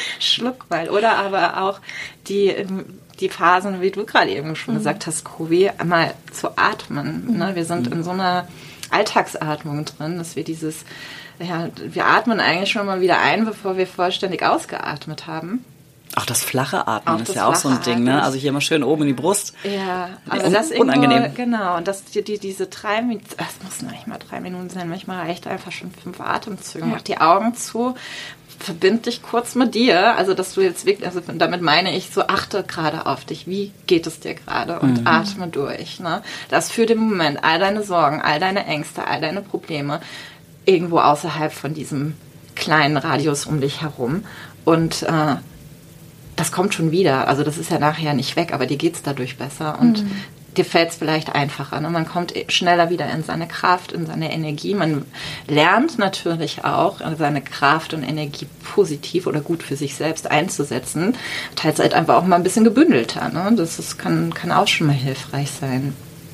Schluckball. Oder aber auch die, die Phasen, wie du gerade eben schon mhm. gesagt hast, Kobi, einmal zu atmen. Mhm. Ne? Wir sind in so einer Alltagsatmung drin, dass wir dieses, ja, wir atmen eigentlich schon mal wieder ein, bevor wir vollständig ausgeatmet haben. Auch das flache Atmen auch ist ja auch so ein Ding, ne? Also hier mal schön oben in die Brust. Ja, also das ist unangenehm. Genau, und das, die, die, diese drei Minuten, das muss nicht mal drei Minuten sein, manchmal reicht einfach schon fünf Atemzüge. Ja. Mach die Augen zu, verbind dich kurz mit dir, also dass du jetzt wirklich, also damit meine ich, so achte gerade auf dich, wie geht es dir gerade und mhm. atme durch, ne? Das für den Moment all deine Sorgen, all deine Ängste, all deine Probleme irgendwo außerhalb von diesem kleinen Radius um dich herum und äh, das kommt schon wieder. Also das ist ja nachher nicht weg, aber dir geht's dadurch besser und mhm. dir fällt's vielleicht einfacher. Ne? Man kommt schneller wieder in seine Kraft, in seine Energie. Man lernt natürlich auch, seine Kraft und Energie positiv oder gut für sich selbst einzusetzen. Teils halt einfach auch mal ein bisschen gebündelter. Ne? Das ist, kann, kann auch schon mal hilfreich sein.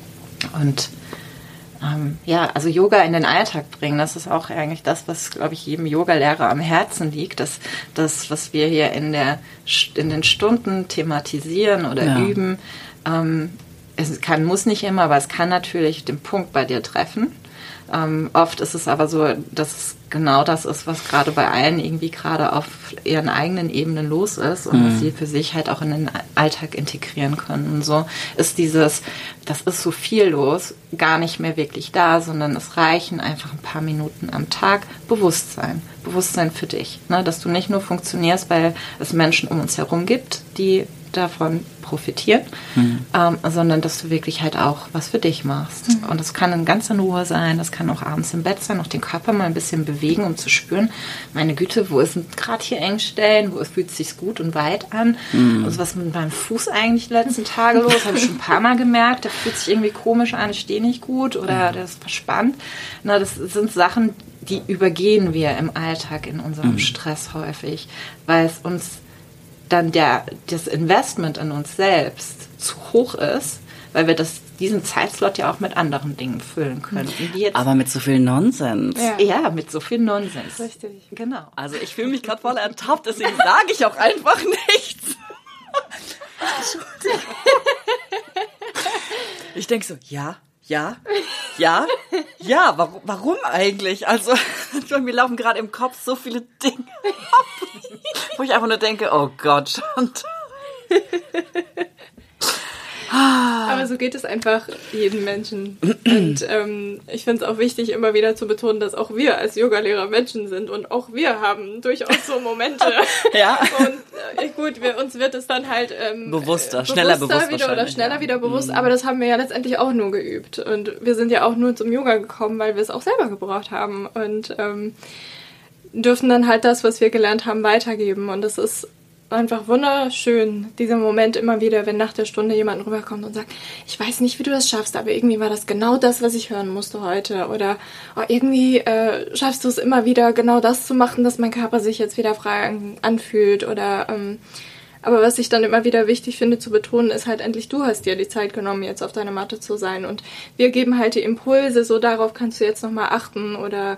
Und Ähm, ja, also Yoga in den Alltag bringen, das ist auch eigentlich das, was, glaube ich, jedem Yogalehrer am Herzen liegt, dass das, was wir hier in der in den Stunden thematisieren oder ja. üben, ähm, es kann, muss nicht immer, aber es kann natürlich den Punkt bei dir treffen. Ähm, oft ist es aber so, dass es genau das ist, was gerade bei allen irgendwie gerade auf ihren eigenen Ebenen los ist und mhm. was sie für sich halt auch in den Alltag integrieren können. Und so ist dieses, das ist so viel los, gar nicht mehr wirklich da, sondern es reichen einfach ein paar Minuten am Tag Bewusstsein. Bewusstsein für dich. Ne? Dass du nicht nur funktionierst, weil es Menschen um uns herum gibt, die davon profitieren, mhm. ähm, sondern dass du wirklich halt auch was für dich machst. Mhm. Und das kann in ganzer Ruhe sein, das kann auch abends im Bett sein, auch den Körper mal ein bisschen bewegen, um zu spüren, meine Güte, wo ist gerade hier Engstellen, wo fühlt es sich gut und weit an? Mhm. Also was mit meinem Fuß eigentlich die letzten Tage los? Habe ich schon ein paar Mal gemerkt, der fühlt sich irgendwie komisch an, ich stehe nicht gut oder der ist verspannt. Na, das sind Sachen, die übergehen wir im Alltag in unserem mhm. Stress häufig, weil es uns dann der, das Investment in uns selbst zu hoch ist, weil wir das, diesen Zeitslot ja auch mit anderen Dingen füllen können. Die jetzt aber mit so viel Nonsens. Ja, ja mit so viel Nonsens. Richtig. Genau. Also ich fühle mich gerade voll ertappt, deswegen sage ich auch einfach nichts. Ich denke so, ja, ja, ja, ja, warum, warum eigentlich? Also mir laufen gerade im Kopf so viele Dinge ab, wo ich einfach nur denke, oh Gott, Chantal. Aber so geht es einfach jedem Menschen. Und ähm, ich finde es auch wichtig, immer wieder zu betonen, dass auch wir als Yogalehrer Menschen sind und auch wir haben durchaus so Momente. Ja. Und äh, gut, wir, uns wird es dann halt ähm, bewusster, bewusster, schneller bewusst wieder oder schneller ja. wieder bewusst. Mhm. Aber das haben wir ja letztendlich auch nur geübt. Und wir sind ja auch nur zum Yoga gekommen, weil wir es auch selber gebraucht haben und ähm, dürfen dann halt das, was wir gelernt haben, weitergeben. Und das ist einfach wunderschön, dieser Moment immer wieder, wenn nach der Stunde jemand rüberkommt und sagt, ich weiß nicht, wie du das schaffst, aber irgendwie war das genau das, was ich hören musste heute. Oder oh, irgendwie äh, schaffst du es immer wieder, genau das zu machen, dass mein Körper sich jetzt wieder frei anfühlt. Oder ähm, aber was ich dann immer wieder wichtig finde zu betonen, ist halt endlich, du hast dir die Zeit genommen, jetzt auf deiner Matte zu sein. Und wir geben halt die Impulse, so darauf kannst du jetzt nochmal achten oder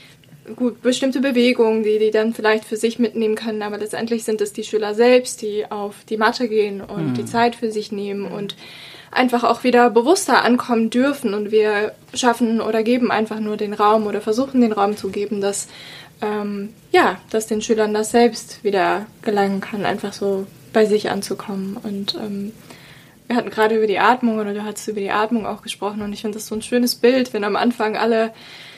gut, bestimmte Bewegungen, die die dann vielleicht für sich mitnehmen können, aber letztendlich sind es die Schüler selbst, die auf die Matte gehen und mhm. die Zeit für sich nehmen und einfach auch wieder bewusster ankommen dürfen und wir schaffen oder geben einfach nur den Raum oder versuchen den Raum zu geben, dass ähm, ja, dass den Schülern das selbst wieder gelangen kann, einfach so bei sich anzukommen und ähm, wir hatten gerade über die Atmung oder du hattest über die Atmung auch gesprochen und ich finde das so ein schönes Bild, wenn am Anfang alle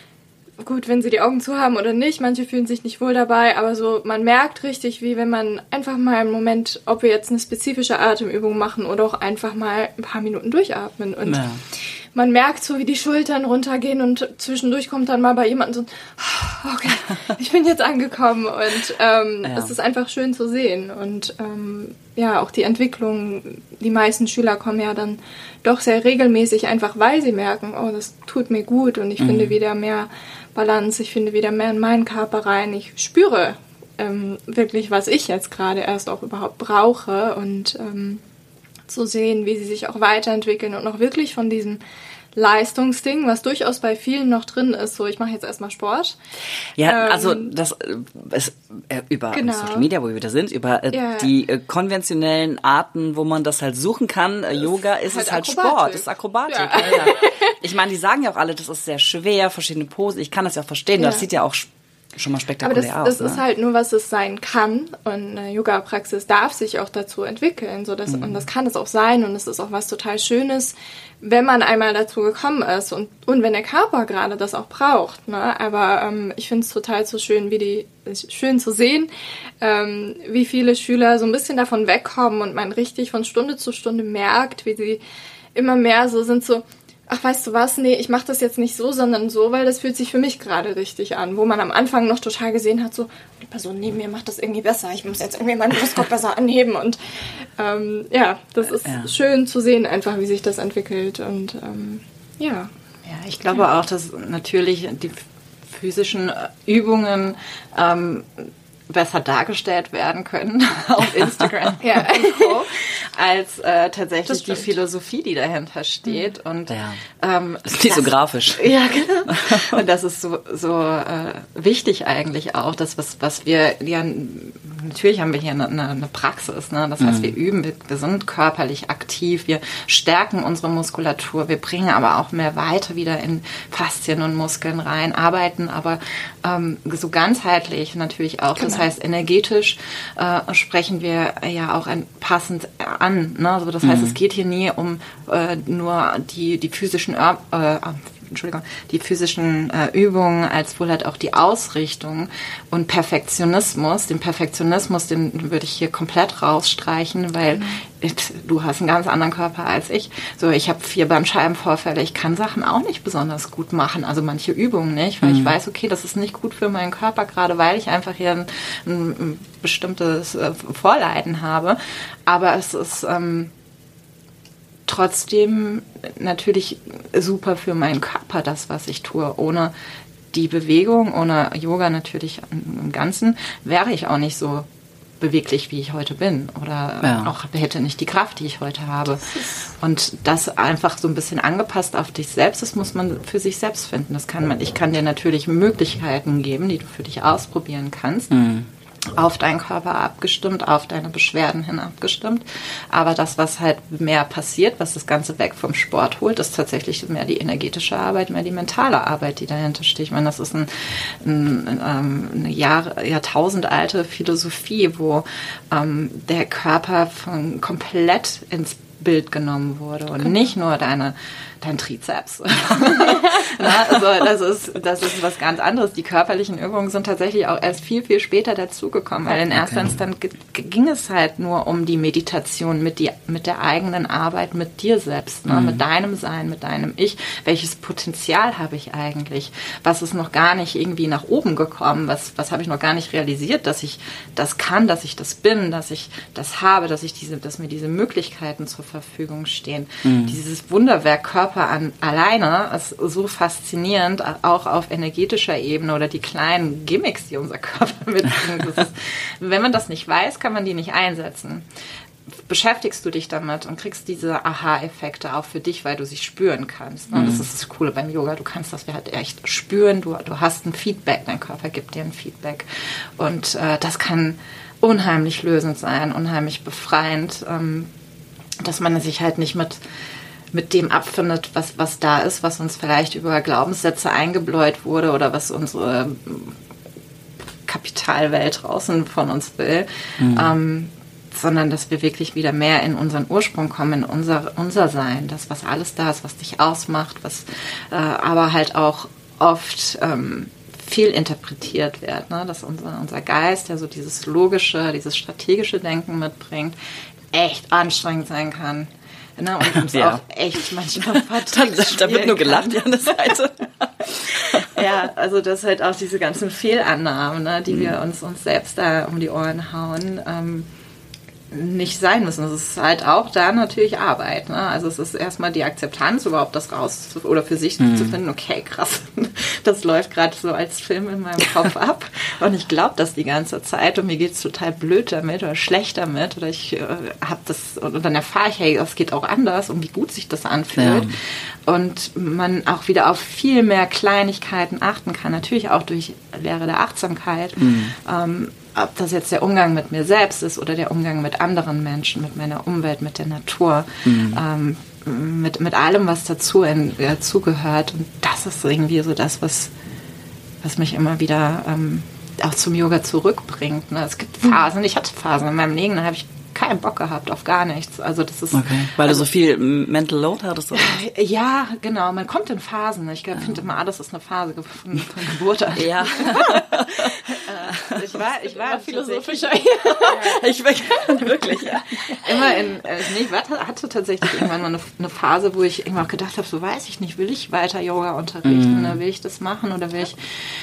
gut, wenn sie die Augen zu haben oder nicht, manche fühlen sich nicht wohl dabei, aber so, man merkt richtig, wie wenn man einfach mal einen Moment, ob wir jetzt eine spezifische Atemübung machen oder auch einfach mal ein paar Minuten durchatmen und ja. man merkt so, wie die Schultern runtergehen und zwischendurch kommt dann mal bei jemandem so ein, okay, ich bin jetzt angekommen und ähm, ja. es ist einfach schön zu sehen und ähm, ja, auch die Entwicklung, die meisten Schüler kommen ja dann doch sehr regelmäßig, einfach weil sie merken, oh, das tut mir gut und ich mhm. finde wieder mehr Balance, ich finde wieder mehr in meinen Körper rein, ich spüre ähm, wirklich, was ich jetzt gerade erst auch überhaupt brauche und ähm, zu sehen, wie sie sich auch weiterentwickeln und auch wirklich von diesem Leistungsding, was durchaus bei vielen noch drin ist. So, ich mache jetzt erstmal Sport. Ja, ähm, also das ist äh, über genau. Social Media, wo wir wieder sind, über äh, ja. die äh, konventionellen Arten, wo man das halt suchen kann. Äh, Yoga ist halt es halt Akrobatik. Sport, ist Akrobatik. Ja. Ja, ja. Ich meine, die sagen ja auch alle, das ist sehr schwer, verschiedene Posen. Ich kann das ja auch verstehen. Ja. Das sieht ja auch schon mal spektakulär Aber das, aus. das ne? ist halt nur, was es sein kann. Und eine Yoga-Praxis darf sich auch dazu entwickeln. So dass, mhm. Und das kann es auch sein. Und es ist auch was total Schönes, wenn man einmal dazu gekommen ist. Und, und wenn der Körper gerade das auch braucht. Ne? Aber ähm, ich finde es total so schön, wie die schön zu sehen, ähm, wie viele Schüler so ein bisschen davon wegkommen und man richtig von Stunde zu Stunde merkt, wie sie immer mehr so sind, so, ach, weißt du was, nee, ich mache das jetzt nicht so, sondern so, weil das fühlt sich für mich gerade richtig an. Wo man am Anfang noch total gesehen hat, so, die Person neben mir macht das irgendwie besser, ich muss jetzt irgendwie meinen Brustkorb besser anheben. Und ähm, ja, das ist ja. schön zu sehen einfach, wie sich das entwickelt. Und ähm, ja. Ja, ich glaube auch, dass natürlich die physischen Übungen ähm, besser dargestellt werden können auf Instagram ja. als äh, tatsächlich die Philosophie, die dahinter steht. Und ja. ähm, das ist nicht so grafisch. Ja, genau. Und das ist so so äh, wichtig eigentlich auch, das was was wir ja natürlich haben wir hier eine, eine Praxis, ne? Das heißt, mhm. wir üben, wir, wir sind körperlich aktiv, wir stärken unsere Muskulatur, wir bringen aber auch mehr Weite wieder in Faszien und Muskeln rein, arbeiten aber ähm, so ganzheitlich natürlich auch. Genau. Das heißt, energetisch äh, sprechen wir ja auch ein, passend an. Ne? Also das heißt, mhm. es geht hier nie um äh, nur die, die physischen äh, äh, Entschuldigung, die physischen äh, Übungen, als wohl halt auch die Ausrichtung und Perfektionismus. Den Perfektionismus, den würde ich hier komplett rausstreichen, weil mhm. ich, du hast einen ganz anderen Körper als ich. So, ich habe vier Bandscheibenvorfälle, ich kann Sachen auch nicht besonders gut machen, also manche Übungen nicht, weil mhm. ich weiß, okay, das ist nicht gut für meinen Körper, gerade weil ich einfach hier ein, ein, ein bestimmtes äh, Vorleiden habe. Aber es ist ähm, trotzdem natürlich super für meinen Körper, das, was ich tue. Ohne die Bewegung, ohne Yoga natürlich im Ganzen, wäre ich auch nicht so beweglich, wie ich heute bin. Oder ja. auch hätte nicht die Kraft, die ich heute habe. Und das einfach so ein bisschen angepasst auf dich selbst, das muss man für sich selbst finden. Das kann man, ich kann dir natürlich Möglichkeiten geben, die du für dich ausprobieren kannst. Mhm. Auf deinen Körper abgestimmt, auf deine Beschwerden hin abgestimmt. Aber das, was halt mehr passiert, was das Ganze weg vom Sport holt, ist tatsächlich mehr die energetische Arbeit, mehr die mentale Arbeit, die dahinter steht. Ich meine, das ist ein, ein, eine Jahr, jahrtausendalte Philosophie, wo ähm, der Körper von komplett ins Bild genommen wurde und genau. nicht nur deine dein Trizeps. Na, also das ist das ist was ganz anderes. Die körperlichen Übungen sind tatsächlich auch erst viel, viel später dazugekommen, weil in erster okay. Instanz g- ging es halt nur um die Meditation mit, die, mit der eigenen Arbeit mit dir selbst, ne? Mhm. mit deinem Sein, mit deinem Ich. Welches Potenzial habe ich eigentlich? Was ist noch gar nicht irgendwie nach oben gekommen? Was, was habe ich noch gar nicht realisiert, dass ich das kann, dass ich das bin, dass ich das habe, dass ich diese, dass mir diese Möglichkeiten zur Verfügung stehen. Mhm. Dieses Wunderwerk Körper an, alleine ist so faszinierend, auch auf energetischer Ebene oder die kleinen Gimmicks, die unser Körper mitbringt. Das ist, wenn man das nicht weiß, kann man die nicht einsetzen. Beschäftigst du dich damit und kriegst diese Aha-Effekte auch für dich, weil du sie spüren kannst. Und das ist das Coole beim Yoga. Du kannst das halt echt spüren. Du, du hast ein Feedback. Dein Körper gibt dir ein Feedback. Und äh, das kann unheimlich lösend sein, unheimlich befreiend, ähm, dass man sich halt nicht mit mit dem abfindet, was, was da ist, was uns vielleicht über Glaubenssätze eingebläut wurde oder was unsere Kapitalwelt draußen von uns will, mhm. ähm, sondern dass wir wirklich wieder mehr in unseren Ursprung kommen, in unser, unser Sein, das, was alles da ist, was dich ausmacht, was äh, aber halt auch oft ähm, viel interpretiert wird, ne? Dass unser, unser Geist, der so dieses logische, dieses strategische Denken mitbringt, echt anstrengend sein kann. Ne, und uns ja. auch echt manchmal verdrückt. Da wird nur gelacht hier an der Seite. Ja, also das halt auch diese ganzen Fehlannahmen, ne, die mhm. wir uns, uns selbst da um die Ohren hauen, ähm, nicht sein müssen. Es ist halt auch da natürlich Arbeit. Ne? Also es ist erstmal die Akzeptanz, überhaupt das raus zu, oder für sich mhm. zu finden, okay, krass, das läuft gerade so als Film in meinem Kopf ab und ich glaube das die ganze Zeit und mir geht's total blöd damit oder schlecht damit oder ich äh, habe das und dann erfahre ich, hey, das geht auch anders und wie gut sich das anfühlt. Ja. Und man auch wieder auf viel mehr Kleinigkeiten achten kann, natürlich auch durch Lehre der Achtsamkeit. Mhm. Ähm, ob das jetzt der Umgang mit mir selbst ist oder der Umgang mit anderen Menschen, mit meiner Umwelt, mit der Natur, mhm. ähm, mit, mit allem, was dazu in, äh, zugehört. Und das ist irgendwie so das, was, was mich immer wieder ähm, auch zum Yoga zurückbringt. Ne? Es gibt Phasen, ich hatte Phasen in meinem Leben, da habe ich keinen Bock gehabt auf gar nichts. Also das ist, okay. Weil also, du so viel Mental Load hattest? Oder? Ja, genau. Man kommt in Phasen. Ich ja. finde immer, alles ist eine Phase von, von Geburt an. Ja. ich war, ich war philosophischer. ich war wirklich. Ja. Immer in, äh, nee, ich war, hatte tatsächlich irgendwann mal eine, eine Phase, wo ich irgendwann auch gedacht habe, so weiß ich nicht, will ich weiter Yoga unterrichten? Mm. Oder will ich das machen? Oder will ich...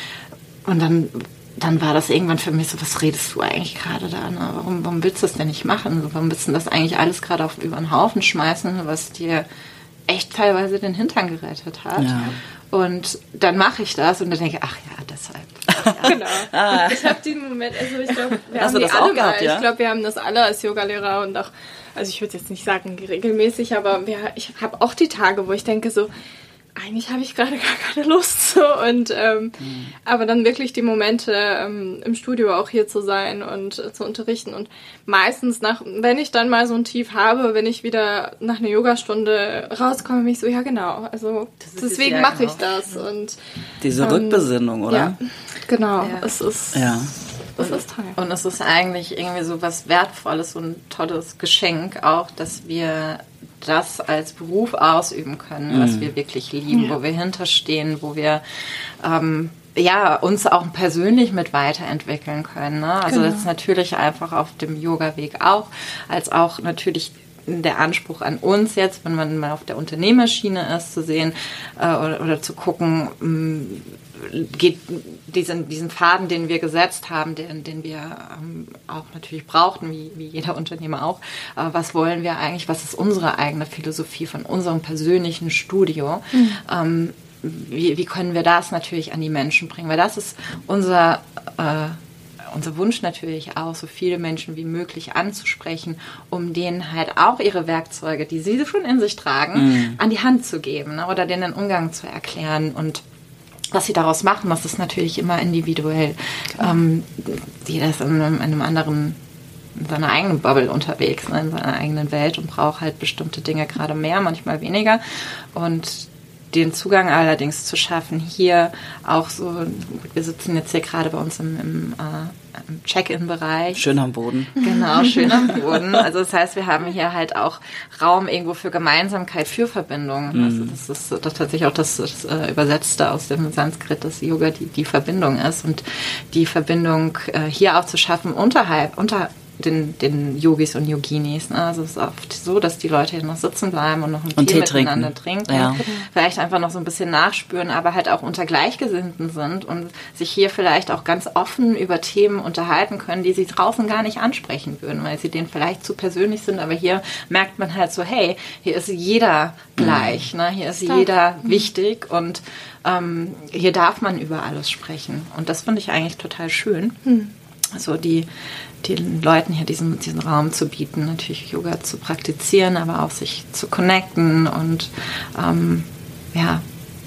Und dann... Dann war das irgendwann für mich so, was redest du eigentlich gerade da? Ne? Warum, warum willst du das denn nicht machen? Warum willst du das eigentlich alles gerade auf über den Haufen schmeißen, was dir echt teilweise den Hintern gerettet hat? Ja. Und dann mache ich das und dann denke ich, ach ja, deshalb. Ach ja. Genau. Ah. Ich habe den Moment, also ich glaube, wir Hast haben die alle gehabt, mal. Ja? Ich glaube, wir haben das alle als Yogalehrer und auch, also ich würde jetzt nicht sagen regelmäßig, aber wir, ich habe auch die Tage, wo ich denke so, eigentlich habe ich gerade gar keine Lust so und ähm, mhm. aber dann wirklich die Momente ähm, im Studio auch hier zu sein und äh, zu unterrichten und meistens nach, wenn ich dann mal so ein Tief habe, wenn ich wieder nach einer Yogastunde rauskomme, mich so, ja genau, also deswegen mache ich das und diese ähm, Rückbesinnung, oder? Ja, genau, ja. es ist ja. Das ist toll. Und es ist eigentlich irgendwie so was Wertvolles, so ein tolles Geschenk auch, dass wir das als Beruf ausüben können, mhm. was wir wirklich lieben, ja. wo wir hinterstehen, wo wir ähm, ja, uns auch persönlich mit weiterentwickeln können. Ne? Also genau. Das ist natürlich einfach auf dem Yoga-Weg auch, als auch natürlich der Anspruch an uns jetzt, wenn man mal auf der Unternehmerschiene ist, zu sehen äh, oder, oder zu gucken, mh, geht diesen, diesen Faden, den wir gesetzt haben, den, den wir ähm, auch natürlich brauchten, wie, wie jeder Unternehmer auch, äh, was wollen wir eigentlich, was ist unsere eigene Philosophie von unserem persönlichen Studio, mhm. ähm, wie, wie können wir das natürlich an die Menschen bringen, weil das ist unser äh, unser Wunsch natürlich auch, so viele Menschen wie möglich anzusprechen, um denen halt auch ihre Werkzeuge, die sie schon in sich tragen, mhm. an die Hand zu geben, ne? Oder denen den Umgang zu erklären. Und was sie daraus machen, das ist natürlich immer individuell. Genau. Ähm, jeder ist in einem, in einem anderen, in seiner eigenen Bubble unterwegs, ne? In seiner eigenen Welt und braucht halt bestimmte Dinge gerade mehr, manchmal weniger. Und den Zugang allerdings zu schaffen, hier auch so, gut, wir sitzen jetzt hier gerade bei uns im, im, äh, im Check-in-Bereich. Schön am Boden. Genau, schön am Boden. Also das heißt, wir haben hier halt auch Raum irgendwo für Gemeinsamkeit, für Verbindung. Mhm. Also das ist das tatsächlich auch das, das äh, Übersetzte aus dem Sanskrit, dass Yoga die, die Verbindung ist und die Verbindung äh, hier auch zu schaffen unterhalb, unter Den, den Yogis und Yoginis. Ne? Also es ist oft so, dass die Leute hier noch sitzen bleiben und noch ein und Tee, Tee miteinander trinken. trinken. Ja. Vielleicht einfach noch so ein bisschen nachspüren, aber halt auch unter Gleichgesinnten sind und sich hier vielleicht auch ganz offen über Themen unterhalten können, die sie draußen gar nicht ansprechen würden, weil sie denen vielleicht zu persönlich sind. Aber hier merkt man halt so, hey, hier ist jeder gleich. Mhm. Ne? Hier ist Stark. jeder mhm. wichtig und ähm, hier darf man über alles sprechen. Und das finde ich eigentlich total schön. Mhm. Also die den Leuten hier diesen, diesen Raum zu bieten, natürlich Yoga zu praktizieren, aber auch sich zu connecten und ähm, ja,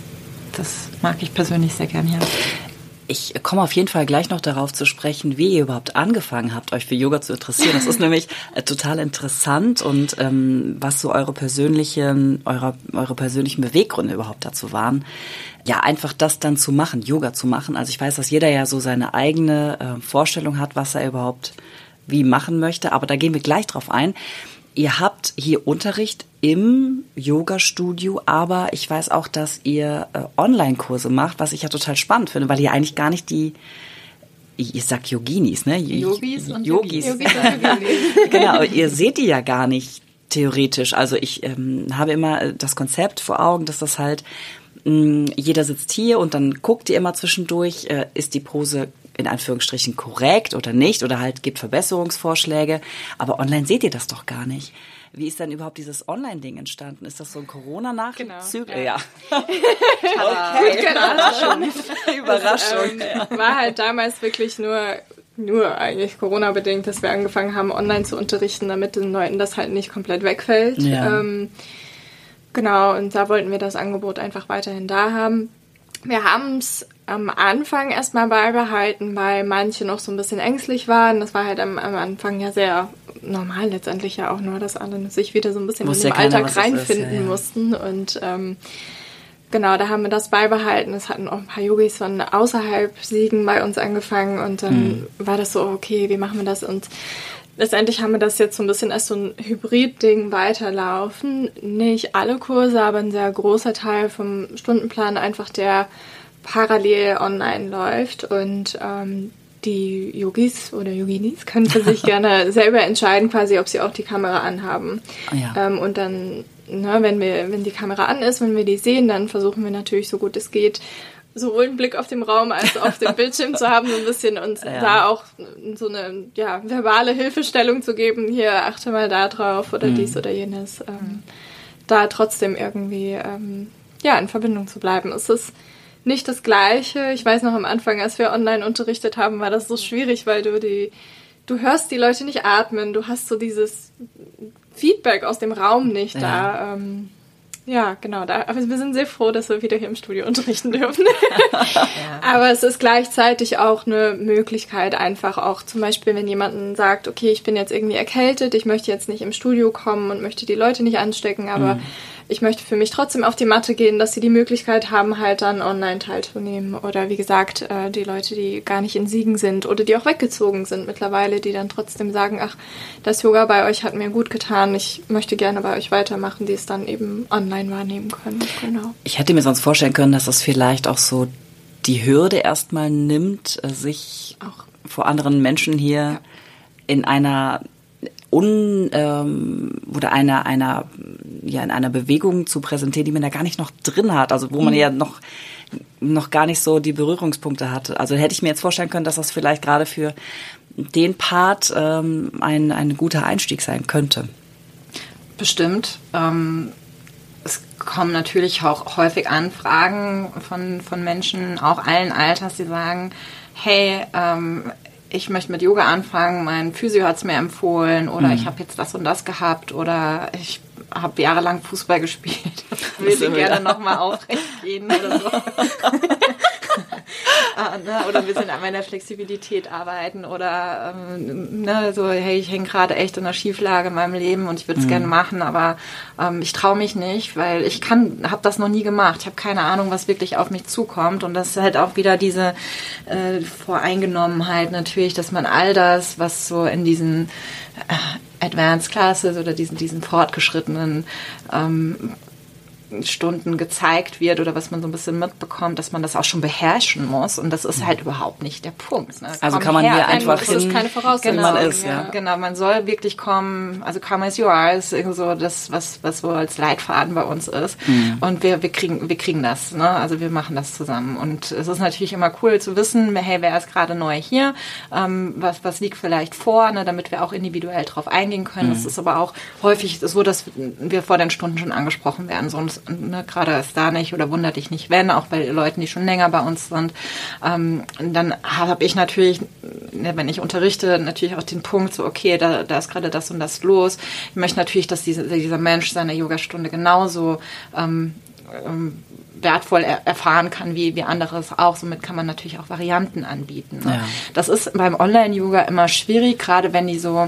das mag ich persönlich sehr gern hier. Ich komme auf jeden Fall gleich noch darauf zu sprechen, wie ihr überhaupt angefangen habt, euch für Yoga zu interessieren. Das ist nämlich äh, total interessant und ähm, was so eure persönlichen, eure, eure persönlichen Beweggründe überhaupt dazu waren. Ja, einfach das dann zu machen, Yoga zu machen. Also ich weiß, dass jeder ja so seine eigene äh, Vorstellung hat, was er überhaupt wie machen möchte, aber da gehen wir gleich drauf ein. Ihr habt hier Unterricht im Yoga-Studio, aber ich weiß auch, dass ihr äh, Online-Kurse macht, was ich ja total spannend finde, weil ihr eigentlich gar nicht die, ich sag Yoginis, ne? Yogis und Yogis. Yogis und Yogis. Genau, ihr seht die ja gar nicht theoretisch. Also ich ähm, habe immer das Konzept vor Augen, dass das halt, mh, jeder sitzt hier und dann guckt ihr immer zwischendurch, äh, ist die Pose in Anführungsstrichen korrekt oder nicht oder halt gibt Verbesserungsvorschläge. Aber online seht ihr das doch gar nicht. Wie ist denn überhaupt dieses Online-Ding entstanden? Ist das so ein Corona-Nachzyklus? Genau, ja. ja. Okay. Überraschung. Überraschung. Das, ähm, war halt damals wirklich nur, nur eigentlich Corona-bedingt, dass wir angefangen haben, online zu unterrichten, damit den Leuten das halt nicht komplett wegfällt. Ja. Ähm, genau, und da wollten wir das Angebot einfach weiterhin da haben. Wir haben es am Anfang erstmal beibehalten, weil manche noch so ein bisschen ängstlich waren. Das war halt am, am Anfang ja sehr normal letztendlich ja auch nur, dass alle sich wieder so ein bisschen Muss in den ja keiner, Alltag was es reinfinden ist, ja, ja. mussten. Und ähm, genau, da haben wir das beibehalten. Es hatten auch ein paar Yogis von außerhalb Siegen bei uns angefangen und dann mhm. war das so, okay, wie machen wir das? Und letztendlich haben wir das jetzt so ein bisschen als so ein Hybrid-Ding weiterlaufen. Nicht alle Kurse, aber ein sehr großer Teil vom Stundenplan einfach, der parallel online läuft. Und ähm, die Yogis oder Yoginis können für sich gerne selber entscheiden, quasi, ob sie auch die Kamera anhaben. Ja. Ähm, und dann, ne, wenn wir, wenn die Kamera an ist, wenn wir die sehen, dann versuchen wir natürlich, so gut es geht, sowohl einen Blick auf den Raum als auch auf den Bildschirm zu haben, so ein bisschen und ja. da auch so eine ja, verbale Hilfestellung zu geben, hier achte mal da drauf oder mhm. dies oder jenes, ähm, mhm. da trotzdem irgendwie ähm, ja, in Verbindung zu bleiben. Es ist nicht das Gleiche. Ich weiß noch am Anfang, als wir online unterrichtet haben, war das so schwierig, weil du die, du hörst die Leute nicht atmen, du hast so dieses Feedback aus dem Raum nicht ja. da. Ähm, Ja, genau. Da, aber wir sind sehr froh, dass wir wieder hier im Studio unterrichten dürfen. ja. Aber es ist gleichzeitig auch eine Möglichkeit, einfach auch zum Beispiel, wenn jemand sagt, okay, ich bin jetzt irgendwie erkältet, ich möchte jetzt nicht im Studio kommen und möchte die Leute nicht anstecken, aber mhm. ich möchte für mich trotzdem auf die Matte gehen, dass sie die Möglichkeit haben, halt dann online teilzunehmen. Oder wie gesagt, die Leute, die gar nicht in Siegen sind oder die auch weggezogen sind mittlerweile, die dann trotzdem sagen, ach, das Yoga bei euch hat mir gut getan, ich möchte gerne bei euch weitermachen, die es dann eben online wahrnehmen können. Genau. Ich hätte mir sonst vorstellen können, dass das vielleicht auch so die Hürde erstmal nimmt, sich auch vor anderen Menschen hier ja. in einer Un, ähm, oder einer, einer, ja, in einer Bewegung zu präsentieren, die man da gar nicht noch drin hat, also wo man mhm. ja noch, noch gar nicht so die Berührungspunkte hatte. Also hätte ich mir jetzt vorstellen können, dass das vielleicht gerade für den Part ähm, ein, ein guter Einstieg sein könnte. Bestimmt. Ähm, es kommen natürlich auch häufig Anfragen von, von Menschen, auch allen Alters, die sagen, hey, ähm, ich möchte mit Yoga anfangen, mein Physio hat es mir empfohlen oder mhm. ich habe jetzt das und das gehabt oder ich habe jahrelang Fußball gespielt, will ich gerne nochmal aufrecht gehen oder so. ah, ne? Oder ein bisschen an meiner Flexibilität arbeiten oder ähm, ne, so, hey, ich hänge gerade echt in einer Schieflage in meinem Leben und ich würde es mhm. gerne machen, aber ähm, ich traue mich nicht, weil ich kann, habe das noch nie gemacht. Ich habe keine Ahnung, was wirklich auf mich zukommt und das ist halt auch wieder diese äh, Voreingenommenheit natürlich, dass man all das, was so in diesen äh, Advanced Classes oder diesen, diesen fortgeschrittenen ähm, Stunden gezeigt wird oder was man so ein bisschen mitbekommt, dass man das auch schon beherrschen muss und das ist halt überhaupt nicht der Punkt. Ne? Also kann man her, hier einfach hin, das ist keine Voraussetzung. Genau, man ist, ja. genau, man soll wirklich kommen, also come as you are ist so das, was, was so als Leitfaden bei uns ist mhm. und wir, wir kriegen, wir kriegen das, ne? Also wir machen das zusammen und es ist natürlich immer cool zu wissen, hey, wer ist gerade neu hier, ähm, was, was liegt vielleicht vor, ne? Damit wir auch individuell drauf eingehen können. Mhm. Das ist aber auch häufig so, dass wir vor den Stunden schon angesprochen werden, sonst Ne, gerade ist da nicht oder wundert dich nicht, wenn, auch bei Leuten, die schon länger bei uns sind. Ähm, dann habe ich natürlich, ne, wenn ich unterrichte, natürlich auch den Punkt, so okay, da, da ist gerade das und das los. Ich möchte natürlich, dass diese, dieser Mensch seine Yogastunde genauso ähm, ähm, wertvoll er- erfahren kann, wie, wie anderes auch. Somit kann man natürlich auch Varianten anbieten. Ne? Ja. Das ist beim Online-Yoga immer schwierig, gerade wenn die so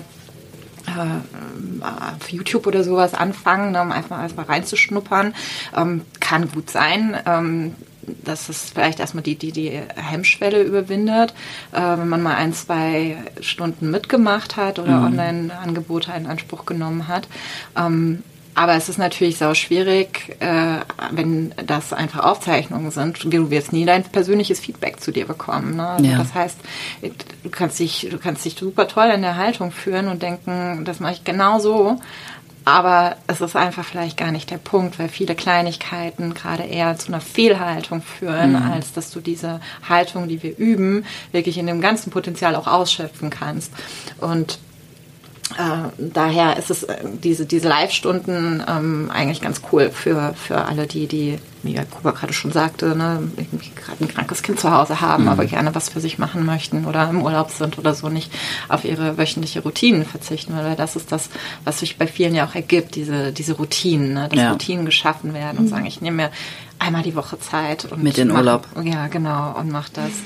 auf YouTube oder sowas anfangen, ne, um einfach erstmal reinzuschnuppern. Ähm, kann gut sein, ähm, dass es vielleicht erstmal die, die, die Hemmschwelle überwindet, äh, wenn man mal ein, zwei Stunden mitgemacht hat oder mhm. Online-Angebote in Anspruch genommen hat. Ähm, Aber es ist natürlich sau schwierig, äh, wenn das einfach Aufzeichnungen sind. Du wirst nie dein persönliches Feedback zu dir bekommen. Ne? Also ja. Das heißt, du kannst dich, du kannst dich super toll in der Haltung führen und denken, das mache ich genau so. Aber es ist einfach vielleicht gar nicht der Punkt, weil viele Kleinigkeiten gerade eher zu einer Fehlhaltung führen, mhm. als dass du diese Haltung, die wir üben, wirklich in dem ganzen Potenzial auch ausschöpfen kannst. Und Äh, daher ist es äh, diese, diese Live-Stunden ähm, eigentlich ganz cool für, für alle, die, die, wie Kuba gerade schon sagte, ne, gerade ein krankes Kind zu Hause haben, mhm. aber gerne was für sich machen möchten oder im Urlaub sind oder so, nicht auf ihre wöchentliche Routinen verzichten, weil das ist das, was sich bei vielen ja auch ergibt, diese, diese Routinen, ne, dass ja. Routinen geschaffen werden und mhm. sagen, ich nehme mir einmal die Woche Zeit. Und mit in mach, Urlaub. Ja, genau, und mach das.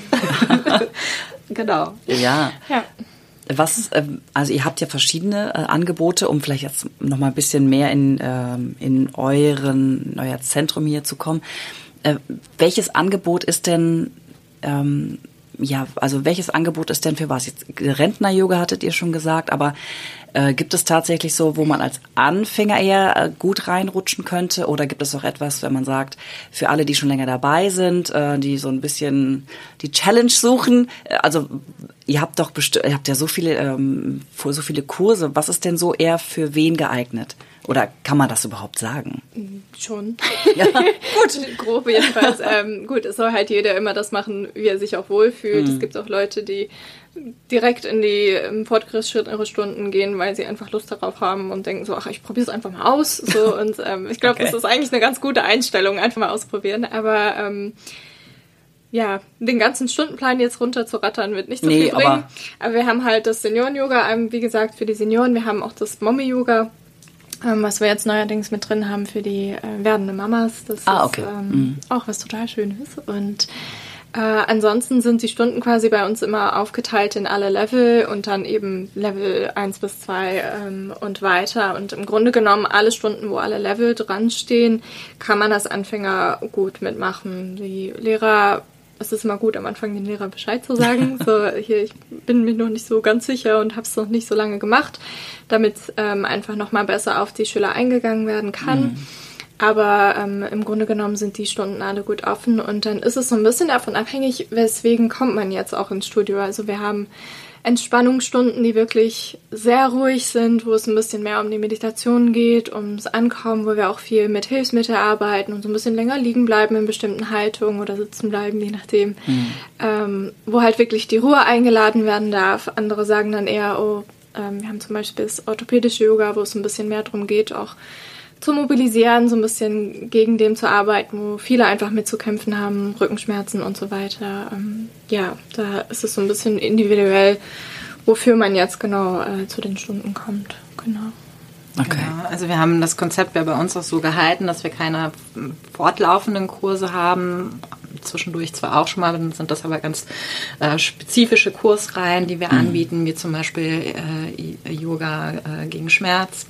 Genau. Ja. Ja. Was, also ihr habt ja verschiedene äh, Angebote, um vielleicht jetzt noch mal ein bisschen mehr in, ähm, in euren, in euer Zentrum hier zu kommen. Äh, welches Angebot ist denn, ähm, ja, also welches Angebot ist denn für was? Jetzt Rentner-Yoga hattet ihr schon gesagt, aber äh, gibt es tatsächlich so, wo man als Anfänger eher äh, gut reinrutschen könnte? Oder gibt es auch etwas, wenn man sagt, für alle, die schon länger dabei sind, äh, die so ein bisschen die Challenge suchen? Also ihr habt doch besti- ihr habt ja so viele, ähm, so viele Kurse. Was ist denn so eher für wen geeignet? Oder kann man das überhaupt sagen? Schon. Ja, gut. Grob jedenfalls. ähm, gut, es soll halt jeder immer das machen, wie er sich auch wohlfühlt. Mhm. Es gibt auch Leute, die direkt in die ähm, fortgeschrittene Stunden gehen, weil sie einfach Lust darauf haben und denken so, ach, ich probiere es einfach mal aus. So, und ähm, ich glaube, okay. das ist eigentlich eine ganz gute Einstellung, einfach mal ausprobieren. Aber ähm, ja, den ganzen Stundenplan jetzt runter zu rattern wird nicht so nee, viel bringen. Aber, aber wir haben halt das Senioren-Yoga, ähm, wie gesagt, für die Senioren. Wir haben auch das Mommy-Yoga, ähm, was wir jetzt neuerdings mit drin haben für die äh, werdende Mamas. Das ah, ist okay. ähm, mhm. auch was total Schönes. Und Äh, ansonsten sind die Stunden quasi bei uns immer aufgeteilt in alle Level und dann eben Level eins bis zwei ähm, und weiter. Und im Grunde genommen alle Stunden, wo alle Level dran stehen, kann man als Anfänger gut mitmachen. Die Lehrer, es ist immer gut, am Anfang den Lehrer Bescheid zu sagen. So, hier, ich bin mir noch nicht so ganz sicher und habe es noch nicht so lange gemacht, damit ähm, einfach nochmal besser auf die Schüler eingegangen werden kann. Mhm. Aber ähm, im Grunde genommen sind die Stunden alle gut offen und dann ist es so ein bisschen davon abhängig, weswegen kommt man jetzt auch ins Studio. Also wir haben Entspannungsstunden, die wirklich sehr ruhig sind, wo es ein bisschen mehr um die Meditation geht, ums Ankommen, wo wir auch viel mit Hilfsmitteln arbeiten und so ein bisschen länger liegen bleiben in bestimmten Haltungen oder sitzen bleiben, je nachdem. Mhm. Ähm, wo halt wirklich die Ruhe eingeladen werden darf. Andere sagen dann eher, oh, ähm, wir haben zum Beispiel das orthopädische Yoga, wo es ein bisschen mehr darum geht, auch zu mobilisieren, so ein bisschen gegen dem zu arbeiten, wo viele einfach mit zu kämpfen haben, Rückenschmerzen und so weiter. Ähm, ja, da ist es so ein bisschen individuell, wofür man jetzt genau äh, zu den Stunden kommt. Genau. Okay. Genau. Also wir haben das Konzept ja bei uns auch so gehalten, dass wir keine fortlaufenden Kurse haben. Zwischendurch zwar auch schon mal, dann sind das aber ganz äh, spezifische Kursreihen, die wir mhm. anbieten, wie zum Beispiel äh, Yoga äh, gegen Schmerz.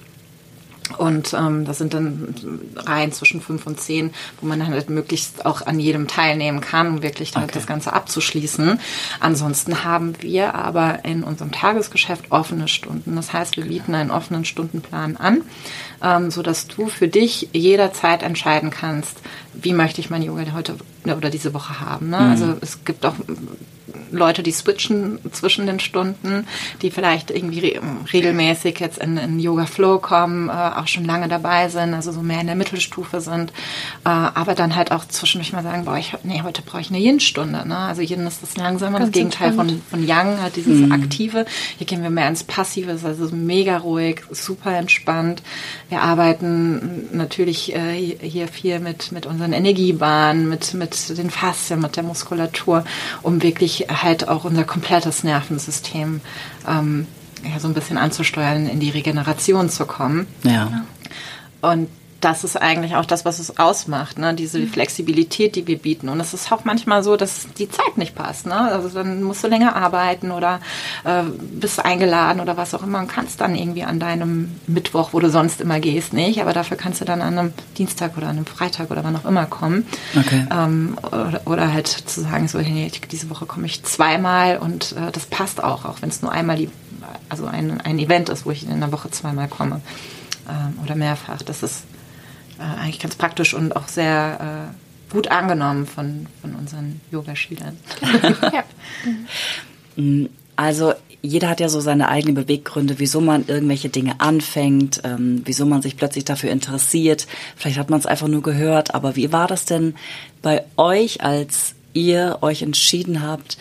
Und ähm, das sind dann Reihen zwischen fünf und zehn, wo man dann halt möglichst auch an jedem teilnehmen kann, um wirklich damit okay. das Ganze abzuschließen. Ansonsten haben wir aber in unserem Tagesgeschäft offene Stunden. Das heißt, wir bieten einen offenen Stundenplan an, ähm, sodass du für dich jederzeit entscheiden kannst, wie möchte ich mein Yoga heute oder diese Woche haben. Ne? Mhm. Also es gibt auch Leute, die switchen zwischen den Stunden, die vielleicht irgendwie re- regelmäßig jetzt in, in Yoga Flow kommen, äh, auch schon lange dabei sind, also so mehr in der Mittelstufe sind, äh, aber dann halt auch zwischendurch mal sagen, boah, ich, nee, heute brauche ich eine Yin-Stunde. Ne? Also Yin ist das Langsame, das Gegenteil von, von Yang, halt dieses mhm. Aktive. Hier gehen wir mehr ins Passive, ist also mega ruhig, super entspannt. Wir arbeiten natürlich äh, hier viel mit, mit unseren Energiebahnen, mit, mit den Faszien, mit der Muskulatur, um wirklich halt auch unser komplettes Nervensystem ähm, ja, so ein bisschen anzusteuern, in die Regeneration zu kommen. Ja. Und das ist eigentlich auch das, was es ausmacht, ne? Diese Flexibilität, die wir bieten. Und es ist auch manchmal so, dass die Zeit nicht passt. Ne? Also dann musst du länger arbeiten oder äh, bist eingeladen oder was auch immer und kannst dann irgendwie an deinem Mittwoch, wo du sonst immer gehst, nicht. Aber dafür kannst du dann an einem Dienstag oder an einem Freitag oder wann auch immer kommen. Okay. Ähm, oder, oder halt zu sagen, so, hey, diese Woche komme ich zweimal und äh, das passt auch, auch wenn es nur einmal die, also ein, ein Event ist, wo ich in der Woche zweimal komme ähm, oder mehrfach. Das ist Äh, eigentlich ganz praktisch und auch sehr äh, gut angenommen von, von unseren Yogaschülern. Ja. Also jeder hat ja so seine eigenen Beweggründe, wieso man irgendwelche Dinge anfängt, ähm, wieso man sich plötzlich dafür interessiert. Vielleicht hat man es einfach nur gehört, aber wie war das denn bei euch, als ihr euch entschieden habt,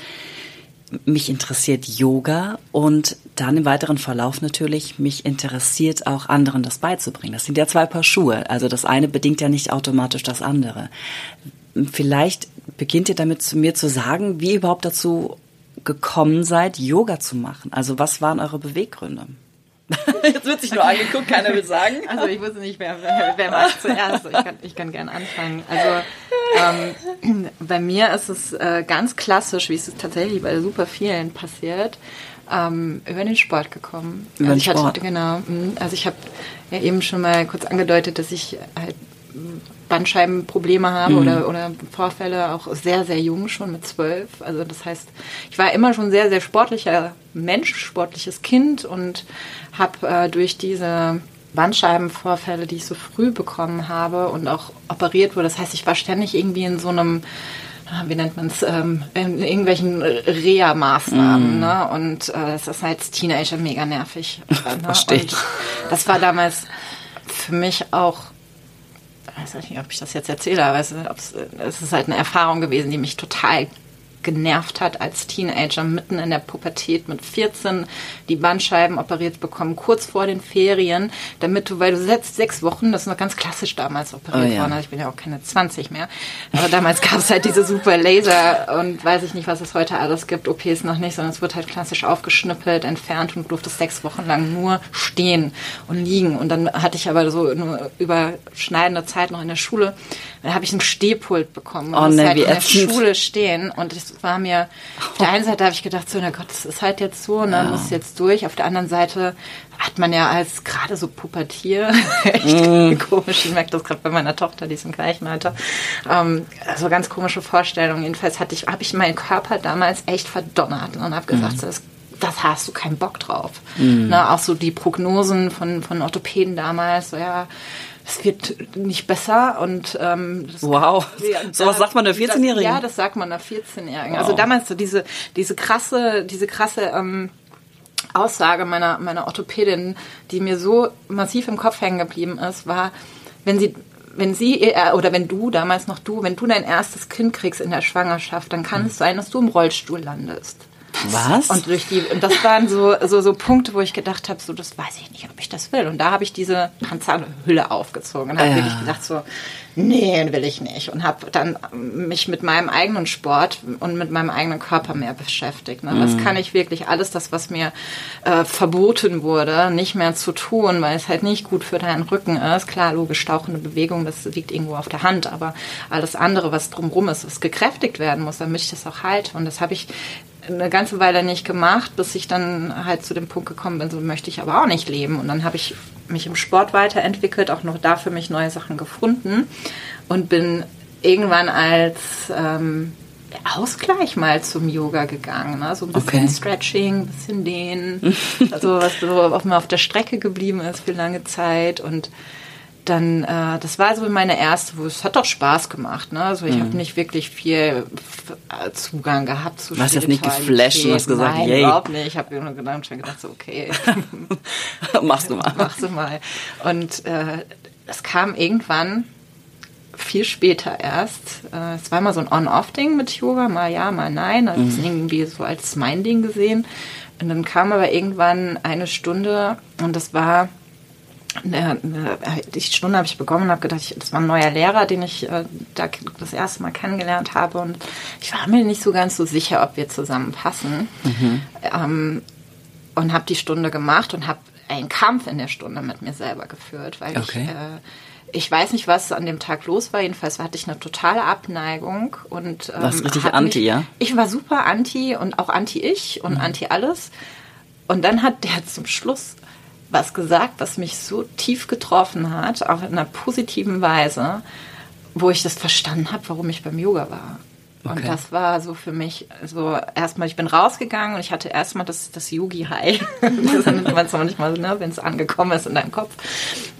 mich interessiert Yoga und dann im weiteren Verlauf natürlich, mich interessiert auch anderen das beizubringen. Das sind ja zwei Paar Schuhe, also das eine bedingt ja nicht automatisch das andere. Vielleicht beginnt ihr damit zu mir zu sagen, wie ihr überhaupt dazu gekommen seid, Yoga zu machen. Also was waren eure Beweggründe? Jetzt wird sich nur angeguckt, keiner will sagen. Also ich wusste nicht, wer, wer, wer macht zuerst. Ich kann, ich kann gerne anfangen. Also ähm, bei mir ist es äh, ganz klassisch, wie es tatsächlich bei super vielen passiert, ähm, über den Sport gekommen. Über also den ich Sport? Hatte, genau. Also ich habe ja eben schon mal kurz angedeutet, dass ich halt Bandscheibenprobleme habe mhm. oder, oder Vorfälle, auch sehr, sehr jung, schon mit zwölf. Also das heißt, ich war immer schon sehr, sehr sportlicher Mensch, sportliches Kind und habe äh, durch diese Bandscheibenvorfälle, die ich so früh bekommen habe und auch operiert wurde, das heißt, ich war ständig irgendwie in so einem, wie nennt man es, ähm, in irgendwelchen Reha-Maßnahmen. Mm. Ne? Und äh, das ist als Teenager mega nervig. Ne? Verstehe ich. Das war damals für mich auch, ich weiß nicht, ob ich das jetzt erzähle, aber es, es ist halt eine Erfahrung gewesen, die mich total genervt hat als Teenager, mitten in der Pubertät mit vierzehn die Bandscheiben operiert bekommen, kurz vor den Ferien, damit du, weil du setzt sechs Wochen, das ist noch ganz klassisch damals operiert oh, ja. worden, also ich bin ja auch keine zwanzig mehr, aber damals gab es halt diese super Laser und weiß ich nicht, was es heute alles gibt, O Ps noch nicht, sondern es wird halt klassisch aufgeschnippelt, entfernt und du durftest sechs Wochen lang nur stehen und liegen und dann hatte ich aber so eine überschneidende Zeit noch in der Schule, da habe ich ein Stehpult bekommen und oh, musste ne, halt in der ätzend. Schule stehen und das war mir, auf der einen Seite habe ich gedacht, so, na Gott, das ist halt jetzt so, und dann ja. muss es jetzt durch. Auf der anderen Seite hat man ja als gerade so Pubertier echt mm. komisch, ich merke das gerade bei meiner Tochter, die ist im gleichen Alter, ähm, also ganz komische Vorstellungen. Jedenfalls hatte ich, habe ich meinen Körper damals echt verdonnert und habe gesagt, mm. das das hast du keinen Bock drauf. Mm. Na, auch so die Prognosen von, von Orthopäden damals, so ja, es wird nicht besser und ähm, das wow, ja, so was sagt man der vierzehnjährigen? Ja, das sagt man der vierzehnjährigen. Wow. Also damals so diese diese krasse diese krasse ähm, Aussage meiner meiner Orthopädin, die mir so massiv im Kopf hängen geblieben ist, war, wenn sie wenn sie oder wenn du damals noch du, wenn du dein erstes Kind kriegst in der Schwangerschaft, dann kann hm. es sein, dass du im Rollstuhl landest. Was? Und durch die, und das waren so, so, so Punkte, wo ich gedacht habe, so, das weiß ich nicht, ob ich das will. Und da habe ich diese Panzerhülle aufgezogen und habe ja. wirklich gedacht so, nee, will ich nicht. Und habe dann mich mit meinem eigenen Sport und mit meinem eigenen Körper mehr beschäftigt. Ne? Mhm. Was kann ich wirklich, alles das, was mir äh, verboten wurde, nicht mehr zu tun, weil es halt nicht gut für deinen Rücken ist. Klar, logisch, tauchende Bewegung, das liegt irgendwo auf der Hand, aber alles andere, was drumherum ist, was gekräftigt werden muss, damit ich das auch halte. Und das habe ich eine ganze Weile nicht gemacht, bis ich dann halt zu dem Punkt gekommen bin, so möchte ich aber auch nicht leben. Und dann habe ich mich im Sport weiterentwickelt, auch noch da für mich neue Sachen gefunden und bin irgendwann als ähm, Ausgleich mal zum Yoga gegangen. Ne? So ein bisschen okay. Stretching, ein bisschen Dehnen, also was so auf, auf der Strecke geblieben ist für lange Zeit. Und dann, äh, das war so meine erste, wo es hat doch Spaß gemacht. Ne? Also ich mhm. habe nicht wirklich viel Zugang gehabt zu Spiritualität. Du hast jetzt nicht geflasht und hast gesagt, nein, yay. Überhaupt nicht. Ich habe nur gedacht, schon gedacht, so okay. Machst du mal. Machst du mal. Und äh, es kam irgendwann viel später erst. Äh, es war immer so ein On-Off-Ding mit Yoga, mal ja, mal nein. Also mhm. das irgendwie so als mein Ding gesehen. Und dann kam aber irgendwann eine Stunde und das war die Stunde habe ich bekommen und habe gedacht, das war ein neuer Lehrer, den ich äh, da das erste Mal kennengelernt habe und ich war mir nicht so ganz so sicher, ob wir zusammenpassen mhm. ähm, und habe die Stunde gemacht und habe einen Kampf in der Stunde mit mir selber geführt, weil okay. ich äh, ich weiß nicht, was an dem Tag los war, jedenfalls hatte ich eine totale Abneigung und ähm, warst richtig anti, mich, ja? Ich war super anti und auch anti-ich und mhm. anti-alles und dann hat der zum Schluss was gesagt, was mich so tief getroffen hat, auch in einer positiven Weise, wo ich das verstanden habe, warum ich beim Yoga war. Okay. Und das war so für mich so, erstmal, ich bin rausgegangen und ich hatte erstmal das, das Yogi-High. Das nennt man es manchmal, ne, wenn es angekommen ist in deinem Kopf.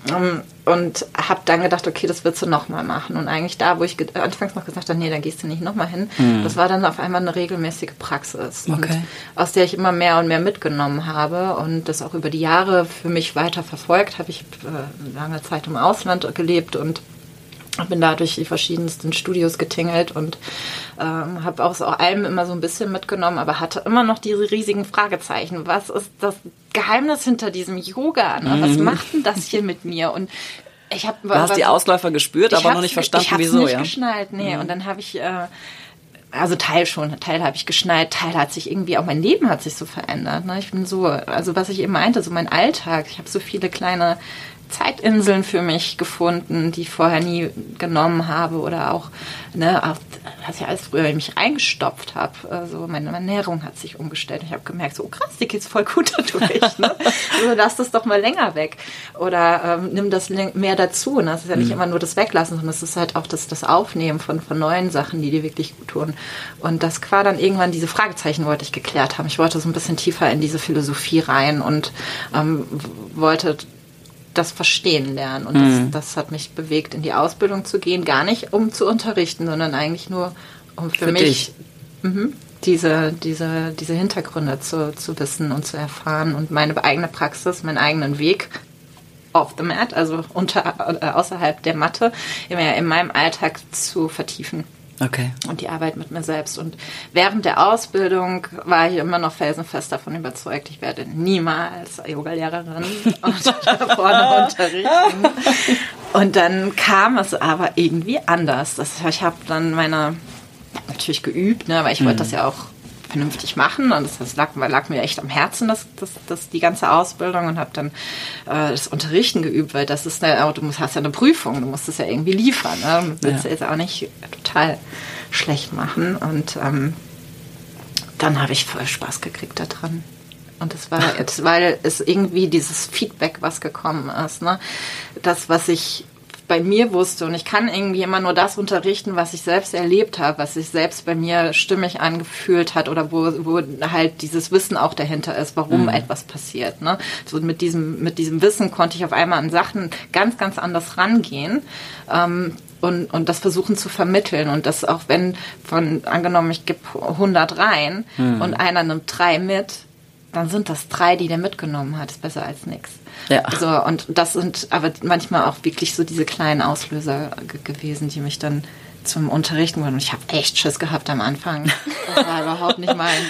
Um, und habe dann gedacht, okay, das willst du nochmal machen. Und eigentlich da, wo ich ge- anfangs noch gesagt habe, nee, dann gehst du nicht nochmal hin, mhm. das war dann auf einmal eine regelmäßige Praxis, okay. und aus der ich immer mehr und mehr mitgenommen habe und das auch über die Jahre für mich weiter verfolgt habe. Ich habe äh, lange Zeit im Ausland gelebt und bin da durch die verschiedensten Studios getingelt und ähm, habe aus allem immer so ein bisschen mitgenommen, aber hatte immer noch diese riesigen Fragezeichen. Was ist das Geheimnis hinter diesem Yoga? Ne? Was macht denn das hier mit mir? Und ich habe du hast die Ausläufer gespürt, aber noch nicht verstanden, ich hab's wieso. nicht ja? geschnallt, nee. Mhm. Und dann habe ich äh, also Teil schon, Teil habe ich geschnallt, Teil hat sich irgendwie, auch mein Leben hat sich so verändert. Ne? Ich bin so, also was ich eben meinte, so mein Alltag, ich habe so viele kleine Zeitinseln für mich gefunden, die ich vorher nie genommen habe oder auch, ne, auch, was ich alles früher in mich eingestopft habe. Also meine Ernährung hat sich umgestellt. Ich habe gemerkt, so oh krass, dir geht's voll gut dadurch. Ne? Also lass das doch mal länger weg oder ähm, nimm das mehr dazu. Ne? Das ist ja nicht mhm. immer nur das Weglassen, sondern es ist halt auch das, das Aufnehmen von, von neuen Sachen, die dir wirklich gut tun. Und das war dann irgendwann, diese Fragezeichen wollte ich geklärt haben. Ich wollte so ein bisschen tiefer in diese Philosophie rein und ähm, wollte das Verstehen lernen. Und mhm. das, das hat mich bewegt, in die Ausbildung zu gehen. Gar nicht, um zu unterrichten, sondern eigentlich nur, um für, für mich mh, diese, diese, diese Hintergründe zu, zu wissen und zu erfahren und meine eigene Praxis, meinen eigenen Weg off the mat, also unter, äh, außerhalb der Matte, immer in meinem Alltag zu vertiefen. Okay. Und die Arbeit mit mir selbst. Und während der Ausbildung war ich immer noch felsenfest davon überzeugt, ich werde niemals Yoga-Lehrerin und da vorne unterrichten. Und dann kam es aber irgendwie anders. Das, ich habe dann meine, natürlich geübt, ne, weil ich mhm. wollte das ja auch vernünftig machen und das, das lag, lag mir echt am Herzen, das, das, das, die ganze Ausbildung und habe dann äh, das Unterrichten geübt, weil das ist eine, du musst, hast ja eine Prüfung, du musst es ja irgendwie liefern, ne? Du willst ja jetzt auch nicht total schlecht machen und ähm, dann habe ich voll Spaß gekriegt daran. Und das war jetzt, weil es irgendwie dieses Feedback, was gekommen ist, ne? Das, was ich bei mir wusste und ich kann irgendwie immer nur das unterrichten, was ich selbst erlebt habe, was sich selbst bei mir stimmig angefühlt hat oder wo, wo halt dieses Wissen auch dahinter ist, warum mhm. etwas passiert. Ne? So mit diesem, mit diesem Wissen konnte ich auf einmal an Sachen ganz, ganz anders rangehen ähm, und, und das versuchen zu vermitteln und das auch wenn von, angenommen ich gebe hundert rein mhm. und einer nimmt drei mit, dann sind das drei, die der mitgenommen hat. Ist besser als nichts. Ja. So, und das sind aber manchmal auch wirklich so diese kleinen Auslöser g- gewesen, die mich dann zum Unterrichten wurden. Und ich habe echt Schiss gehabt am Anfang. Das war überhaupt nicht meins.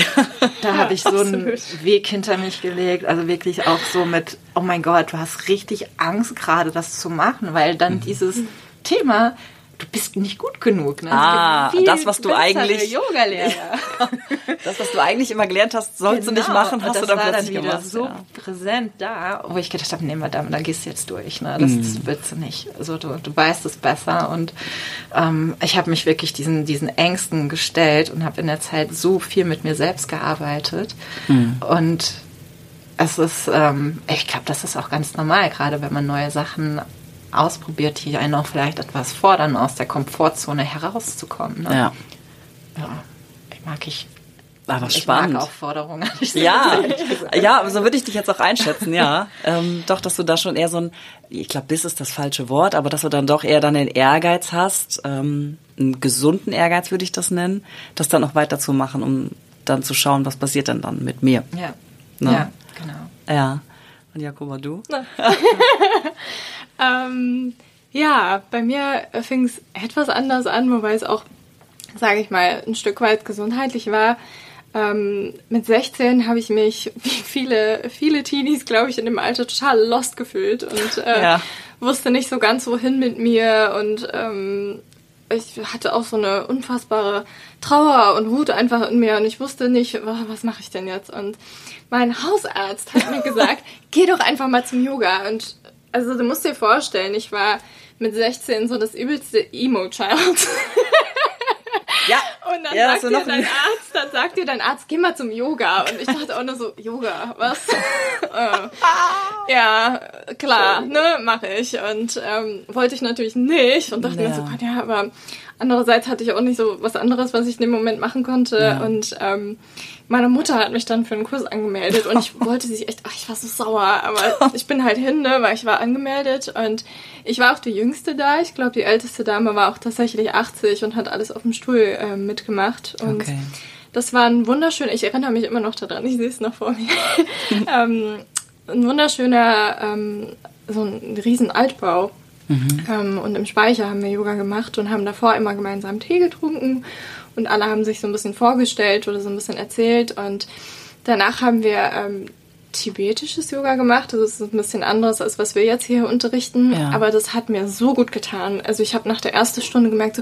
Da habe ich so einen Weg hinter mich gelegt. Also wirklich auch so mit, oh mein Gott, du hast richtig Angst gerade, das zu machen, weil dann mhm. dieses Thema... Du bist nicht gut genug. Ne? Ah, das, was du eigentlich... Yoga-Lehrer. Das, was du eigentlich immer gelernt hast, sollst genau. du nicht machen, hast du dann plötzlich gemacht. Das war dann wieder so ja. präsent da, wo ich gedacht habe, nee, Madame, da gehst du jetzt durch. Ne? Das, mm. das willst du nicht. Also du, du weißt es besser. Und ähm, ich habe mich wirklich diesen, diesen Ängsten gestellt und habe in der Zeit so viel mit mir selbst gearbeitet. Mm. Und es ist, ähm, ich glaube, das ist auch ganz normal, gerade wenn man neue Sachen ausprobiert, die einen auch vielleicht etwas fordern, aus der Komfortzone herauszukommen. Ne? Ja. Ja, ich mag ich. Aber ich spannend. mag auch Forderungen. Ja, ja, aber so würde ich dich jetzt auch einschätzen, ja. Ähm, doch, dass du da schon eher so ein, ich glaube, Biss ist das falsche Wort, aber dass du dann doch eher dann den Ehrgeiz hast, ähm, einen gesunden Ehrgeiz würde ich das nennen, das dann noch weiter zu machen, um dann zu schauen, was passiert denn dann mit mir. Ja, ne? Ja, genau. Ja. Und Jakoba, du? Ähm, ja, bei mir fing es etwas anders an, wobei es auch, sage ich mal, ein Stück weit gesundheitlich war. Ähm, mit sechzehn habe ich mich, wie viele, viele Teenies, glaube ich, in dem Alter total lost gefühlt und äh, ja. wusste nicht so ganz, wohin mit mir und ähm, ich hatte auch so eine unfassbare Trauer und Wut einfach in mir und ich wusste nicht, was mache ich denn jetzt? Und mein Hausarzt hat mir gesagt, geh doch einfach mal zum Yoga und also du musst dir vorstellen, ich war mit sechzehn so das übelste Emo-Child. Ja. Und dann, ja, sagt dir dein Arzt, dann sagt dir dein Arzt, geh mal zum Yoga. Und ich dachte auch nur so, Yoga, was? äh, ja, klar, ne, mache ich. Und ähm, wollte ich natürlich nicht. Und dachte ja. mir so, ja, aber andererseits hatte ich auch nicht so was anderes, was ich in dem Moment machen konnte. Ja. Und ähm, meine Mutter hat mich dann für einen Kurs angemeldet und ich wollte sich echt, ach, ich war so sauer, aber ich bin halt hin, ne, weil ich war angemeldet und ich war auch die Jüngste da. Ich glaube, die älteste Dame war auch tatsächlich achtzig und hat alles auf dem Stuhl äh, mitgemacht. Und okay. Das war ein wunderschöner, ich erinnere mich immer noch daran, ich sehe es noch vor mir, ähm, ein wunderschöner, ähm, so ein riesen Altbau. Mhm. Ähm, und im Speicher haben wir Yoga gemacht und haben davor immer gemeinsam Tee getrunken und alle haben sich so ein bisschen vorgestellt oder so ein bisschen erzählt und danach haben wir ähm, tibetisches Yoga gemacht. Das ist ein bisschen anderes, als was wir jetzt hier unterrichten, ja. Aber das hat mir so gut getan. Also ich habe nach der ersten Stunde gemerkt, so,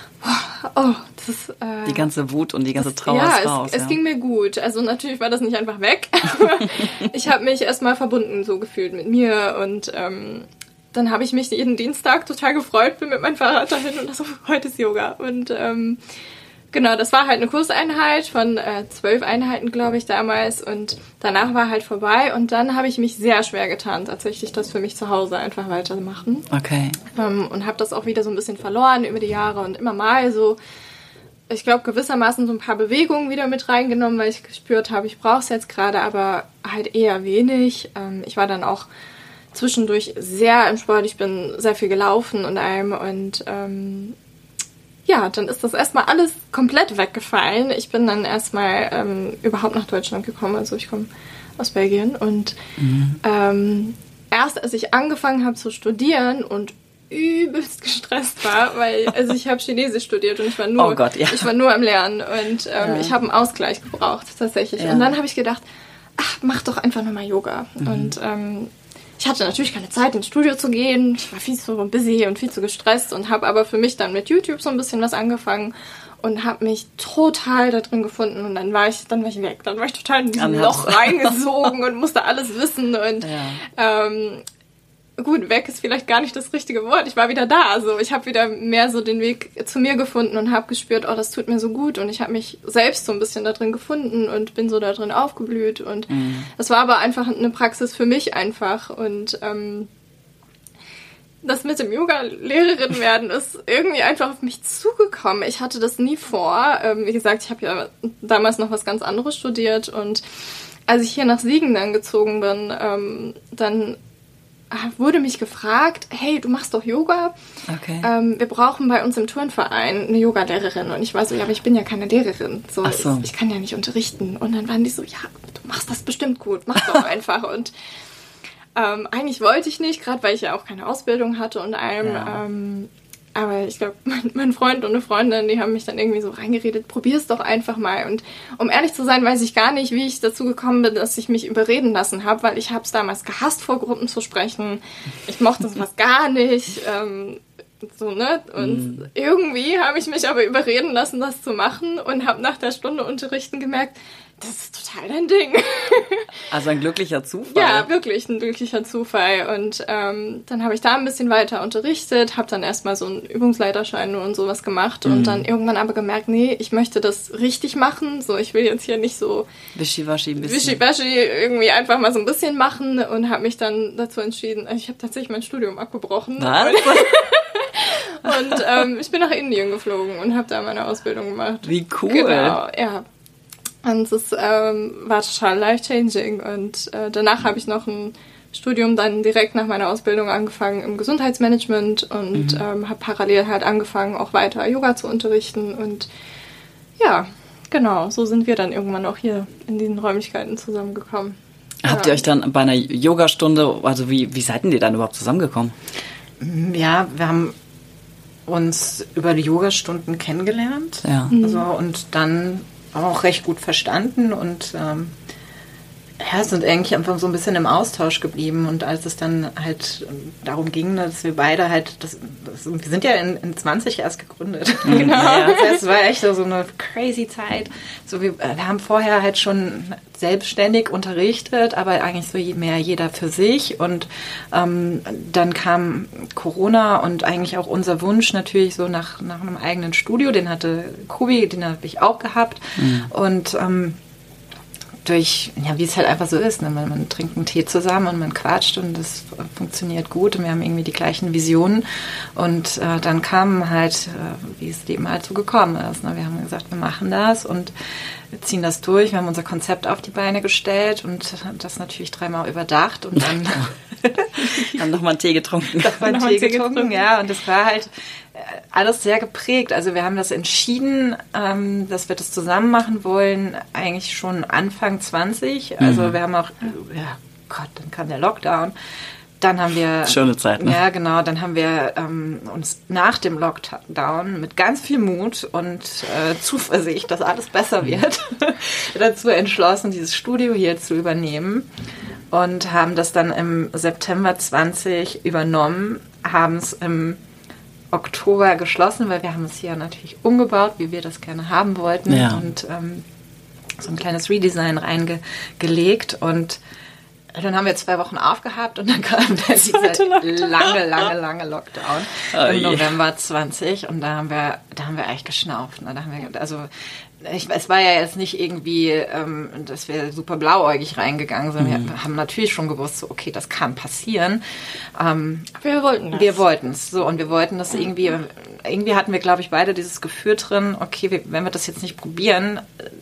oh, das äh, die ganze Wut und die ganze Trauer ja, ist raus. Es, ja, es ging mir gut. Also natürlich war das nicht einfach weg, aber ich habe mich erstmal verbunden so gefühlt mit mir und ähm, dann habe ich mich jeden Dienstag total gefreut, bin mit meinem Fahrrad dahin und so, heute ist Yoga. Und ähm, genau, das war halt eine Kurseinheit von äh, zwölf Einheiten, glaube ich, damals. Und danach war halt vorbei. Und dann habe ich mich sehr schwer getan, tatsächlich das für mich zu Hause einfach weitermachen. Okay. Ähm, und habe das auch wieder so ein bisschen verloren über die Jahre und immer mal so, ich glaube, gewissermaßen so ein paar Bewegungen wieder mit reingenommen, weil ich gespürt habe, ich brauche es jetzt gerade, aber halt eher wenig. Ähm, ich war dann auch zwischendurch sehr im Sport. Ich bin sehr viel gelaufen und allem und ähm, ja, dann ist das erstmal alles komplett weggefallen. Ich bin dann erstmal ähm, überhaupt nach Deutschland gekommen, also ich komme aus Belgien und mhm. ähm, erst als ich angefangen habe zu studieren und übelst gestresst war, weil also ich habe Chinesisch studiert und ich war nur, oh Gott, ja. ich war nur am Lernen und ähm, ja. ich habe einen Ausgleich gebraucht tatsächlich. Ja. Und dann habe ich gedacht, ach, mach doch einfach nur mal Yoga. Mhm. Und ähm, ich hatte natürlich keine Zeit, ins Studio zu gehen. Ich war viel zu busy und viel zu gestresst und habe aber für mich dann mit YouTube so ein bisschen was angefangen und habe mich total da drin gefunden. Und dann war ich, dann war ich weg. Dann war ich total in diesem Loch reingesogen und musste alles wissen. Und ja. ähm, gut, weg ist vielleicht gar nicht das richtige Wort. Ich war wieder da. Also ich habe wieder mehr so den Weg zu mir gefunden und habe gespürt, oh, das tut mir so gut. Und ich habe mich selbst so ein bisschen da drin gefunden und bin so da drin aufgeblüht. Und mhm. das war aber einfach eine Praxis für mich einfach. Und ähm, das mit dem Yoga-Lehrerin werden ist irgendwie einfach auf mich zugekommen. Ich hatte das nie vor. Ähm, wie gesagt, ich habe ja damals noch was ganz anderes studiert. Und als ich hier nach Siegen dann gezogen bin, ähm, dann wurde mich gefragt, hey, du machst doch Yoga. Okay. Ähm, wir brauchen bei uns im Turnverein eine Yoga-Lehrerin. Und ich war so, ja, aber ich bin ja keine Lehrerin. So, Ach so. ich, ich kann ja nicht unterrichten. Und dann waren die so, ja, du machst das bestimmt gut, mach doch einfach. Und ähm, eigentlich wollte ich nicht, gerade weil ich ja auch keine Ausbildung hatte und allem. Ja. Ähm, aber ich glaube, mein, mein Freund und eine Freundin, die haben mich dann irgendwie so reingeredet, probier's doch einfach mal. Und um ehrlich zu sein, weiß ich gar nicht, wie ich dazu gekommen bin, dass ich mich überreden lassen habe, weil ich habe es damals gehasst, vor Gruppen zu sprechen. Ich mochte sowas gar nicht. Ähm, so, ne? Und mm. irgendwie habe ich mich aber überreden lassen, das zu machen und habe nach der Stunde Unterrichten gemerkt, das ist total dein Ding. Also ein glücklicher Zufall. Ja, wirklich ein glücklicher Zufall. Und ähm, dann habe ich da ein bisschen weiter unterrichtet, habe dann erstmal so einen Übungsleiterschein und sowas gemacht mhm. und dann irgendwann aber gemerkt, nee, ich möchte das richtig machen. So, ich will jetzt hier nicht so Wischiwaschi ein bisschen. Wischiwaschi irgendwie einfach mal so ein bisschen machen und habe mich dann dazu entschieden, ich habe tatsächlich mein Studium abgebrochen. Was? Und ähm, ich bin nach Indien geflogen und habe da meine Ausbildung gemacht. Wie cool. Genau, ja. Und es ähm, war total life-changing. Und äh, danach habe ich noch ein Studium dann direkt nach meiner Ausbildung angefangen im Gesundheitsmanagement und mhm. ähm, habe parallel halt angefangen, auch weiter Yoga zu unterrichten. Und ja, genau, so sind wir dann irgendwann auch hier in diesen Räumlichkeiten zusammengekommen. Habt ja. ihr euch dann bei einer Yogastunde, also wie, wie seid denn ihr dann überhaupt zusammengekommen? Ja, wir haben uns über die Yogastunden kennengelernt. Ja. Mhm. Also, und dann auch recht gut verstanden und ähm, ja, sind eigentlich einfach so ein bisschen im Austausch geblieben. Und als es dann halt darum ging, dass wir beide halt, das, das, wir sind ja in, in zwanzig erst gegründet. Mhm. Genau. Ja. Das war echt so eine crazy Zeit. So, wir, wir haben vorher halt schon selbstständig unterrichtet, aber eigentlich so mehr jeder für sich. Und ähm, dann kam Corona und eigentlich auch unser Wunsch natürlich so nach, nach einem eigenen Studio. Den hatte Kubi, den habe ich auch gehabt. Mhm. Und ähm, durch, ja, wie es halt einfach so ist, ne? man, man trinkt einen Tee zusammen und man quatscht und das funktioniert gut und wir haben irgendwie die gleichen Visionen und äh, dann kam halt, äh, wie es Leben halt so gekommen ist. Ne? Wir haben gesagt, wir machen das und wir ziehen das durch, wir haben unser Konzept auf die Beine gestellt und das natürlich dreimal überdacht und dann haben nochmal einen Tee getrunken. Nochmal einen Tee getrunken, ja, und das war halt alles sehr geprägt. Also wir haben das entschieden, ähm, dass wir das zusammen machen wollen, eigentlich schon Anfang zwanzig. Also mhm. wir haben auch, ja Gott, dann kam der Lockdown. Dann haben wir... Schöne Zeit, ne? Ja, genau. Dann haben wir ähm, uns nach dem Lockdown mit ganz viel Mut und äh, Zuversicht, dass alles besser wird, dazu entschlossen, dieses Studio hier zu übernehmen. Und haben das dann im September zwanzig übernommen, haben es im Oktober geschlossen, weil wir haben es hier natürlich umgebaut, wie wir das gerne haben wollten. Ja. Und ähm, so ein kleines Redesign reingelegt und dann haben wir zwei Wochen aufgehabt und dann kam dann dieser lange, lange, lange Lockdown oh im November zwanzig und da haben wir, da haben wir echt geschnauft. Ne? Da haben wir, also ich, es war ja jetzt nicht irgendwie, ähm, dass wir super blauäugig reingegangen sind. Mhm. Wir haben natürlich schon gewusst, so, okay, das kann passieren. Ähm, wir wollten es. Wir wollten es. So, und wir wollten das irgendwie, irgendwie hatten wir, glaube ich, beide dieses Gefühl drin, okay, wir, wenn wir das jetzt nicht probieren,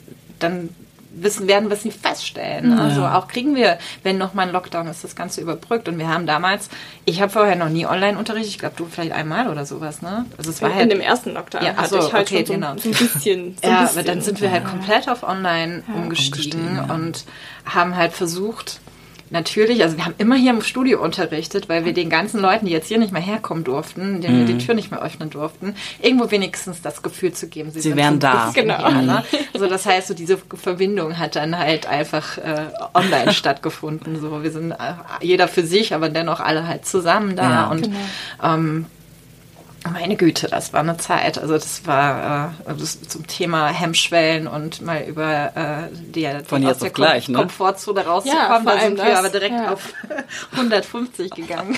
dann wissen, werden wir es nicht feststellen. Ja. Also auch kriegen wir, wenn nochmal ein Lockdown ist, das Ganze überbrückt. Und wir haben damals, ich habe vorher noch nie Online-Unterricht, ich glaube, du vielleicht einmal oder sowas, ne? Also es war in, halt, in dem ersten Lockdown ja, hatte also, ich halt okay, schon so, genau. so ein bisschen. So ja, ein bisschen. aber dann sind wir halt komplett auf Online ja, umgestiegen, umgestiegen ja. und haben halt versucht, natürlich, also wir haben immer hier im Studio unterrichtet, weil wir den ganzen Leuten, die jetzt hier nicht mehr herkommen durften, denen mhm. wir die Tür nicht mehr öffnen durften, irgendwo wenigstens das Gefühl zu geben, sie, sie sind wären da. Genau. Hier, ne? Also das heißt, so diese Verbindung hat dann halt einfach äh, online stattgefunden. So, wir sind äh, jeder für sich, aber dennoch alle halt zusammen da. Ja, und genau. ähm, meine Güte, das war eine Zeit. Also das war äh, das zum Thema Hemmschwellen und mal über äh, die, Von die jetzt aus der auf gleich, Kom- ne? Komfortzone rauszukommen. Ja, vor da sind allem wir das, aber direkt ja. auf hundertfünfzig gegangen.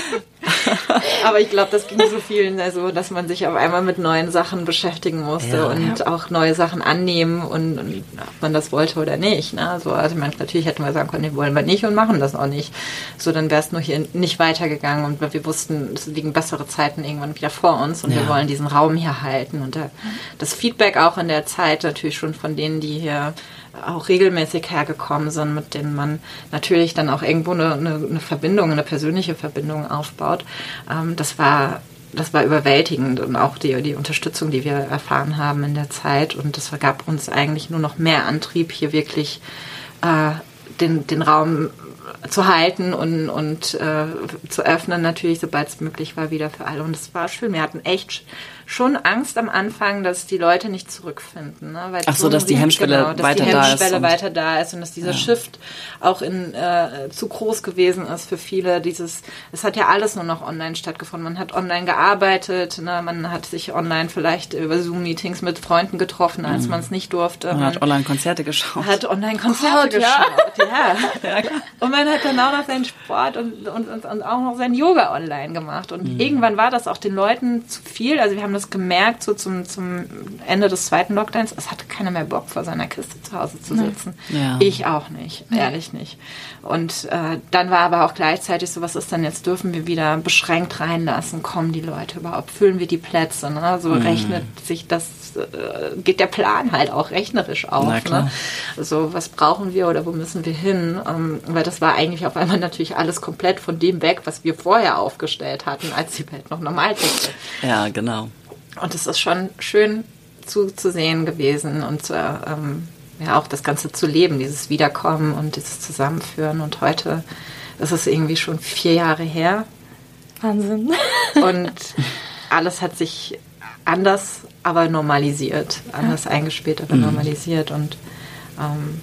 Aber ich glaube, das ging so vielen, also dass man sich auf einmal mit neuen Sachen beschäftigen musste ja, und ja. auch neue Sachen annehmen und, und ob man das wollte oder nicht. Ne? Also, also man, natürlich hätten wir sagen können, nee, wollen wir nicht und machen das auch nicht. So, dann wäre es nur hier nicht weitergegangen und wir wussten, es liegen bessere Zeiten irgendwann wieder vor uns und ja. wir wollen diesen Raum hier halten. Und der, das Feedback auch in der Zeit natürlich schon von denen, die hier auch regelmäßig hergekommen sind, mit denen man natürlich dann auch irgendwo eine, eine, eine Verbindung, eine persönliche Verbindung aufbaut. Ähm, das war, das war überwältigend und auch die, die Unterstützung, die wir erfahren haben in der Zeit. Und das gab uns eigentlich nur noch mehr Antrieb, hier wirklich äh, den, den Raum zu halten und, und äh, zu öffnen, natürlich, sobald es möglich war, wieder für alle. Und es war schön. Wir hatten echt schon Angst am Anfang, dass die Leute nicht zurückfinden. Ne? Weil Ach so, dass die Hemmschwelle genau, dass weiter die da ist. Hemmschwelle weiter da ist und dass dieser ja. Shift auch in, äh, zu groß gewesen ist für viele. Dieses, es hat ja alles nur noch online stattgefunden. Man hat online gearbeitet, ne? Man hat sich online vielleicht über Zoom-Meetings mit Freunden getroffen, als mhm. man es nicht durfte. Man, man hat Online-Konzerte geschaut. Hat Online-Konzerte oh, geschaut, ja. ja. ja Und man hat dann auch noch seinen Sport und, und, und, und auch noch sein Yoga online gemacht. Und mhm. irgendwann war das auch den Leuten zu viel. Also wir haben das gemerkt, so zum, zum Ende des zweiten Lockdowns, es hatte keiner mehr Bock, vor seiner Kiste zu Hause zu sitzen. Ja. Ich auch nicht, ehrlich nicht. Und äh, dann war aber auch gleichzeitig so, was ist denn jetzt, dürfen wir wieder beschränkt reinlassen? Kommen die Leute überhaupt? Füllen wir die Plätze? Ne? So mhm. rechnet sich das, äh, geht der Plan halt auch rechnerisch auf. Ne? Also was brauchen wir oder wo müssen wir hin? Ähm, weil das war eigentlich auf einmal natürlich alles komplett von dem weg, was wir vorher aufgestellt hatten, als die Welt noch normal tickte. Ja, genau. Und es ist schon schön zuzusehen gewesen und ähm, ja auch das Ganze zu leben, dieses Wiederkommen und dieses Zusammenführen. Und heute ist es irgendwie schon vier Jahre her. Wahnsinn. Und alles hat sich anders, aber normalisiert. Anders ja. eingespielt, aber mhm. normalisiert. Und ähm,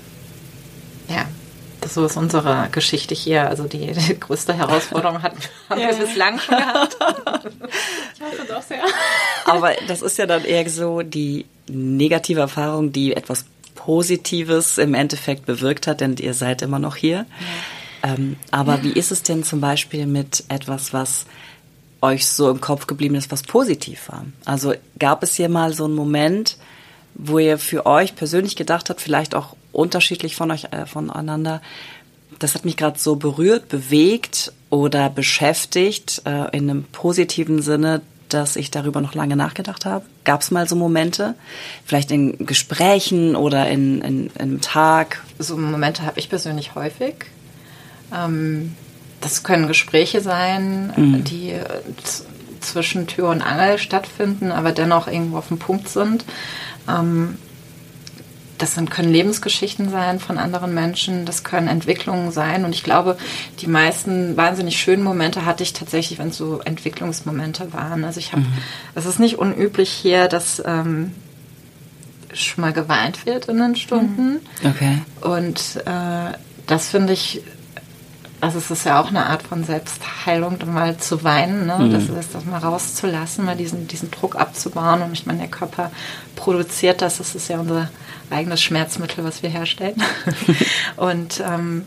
ja, das so ist unsere Geschichte hier. Also die, die größte Herausforderung hatten, haben ja. wir bislang schon gehabt. Ich hoffe doch sehr. Aber das ist ja dann eher so die negative Erfahrung, die etwas Positives im Endeffekt bewirkt hat, denn ihr seid immer noch hier. Ja. Ähm, aber ja. wie ist es denn zum Beispiel mit etwas, was euch so im Kopf geblieben ist, was positiv war? Also gab es hier mal so einen Moment, wo ihr für euch persönlich gedacht habt, vielleicht auch unterschiedlich von euch, äh, voneinander. Das hat mich gerade so berührt, bewegt oder beschäftigt, äh, in einem positiven Sinne, dass ich darüber noch lange nachgedacht habe. Gab es mal so Momente? Vielleicht in Gesprächen oder in, in, in einem Tag? So Momente habe ich persönlich häufig. Ähm, das können Gespräche sein, mhm. die z- zwischen Tür und Angel stattfinden, aber dennoch irgendwo auf dem Punkt sind. Ähm, Das sind, können Lebensgeschichten sein von anderen Menschen, das können Entwicklungen sein. Und ich glaube, die meisten wahnsinnig schönen Momente hatte ich tatsächlich, wenn es so Entwicklungsmomente waren. Also ich habe, mhm. es ist nicht unüblich hier, dass ähm, schon mal geweint wird in den Stunden. Okay. Und äh, das finde ich, also es ist ja auch eine Art von Selbstheilung, mal zu weinen, ne? Mhm. Das ist das mal rauszulassen, mal diesen, diesen Druck abzubauen. Und ich meine, der Körper produziert das, das ist ja unser eigenes Schmerzmittel, was wir herstellen. Und ähm,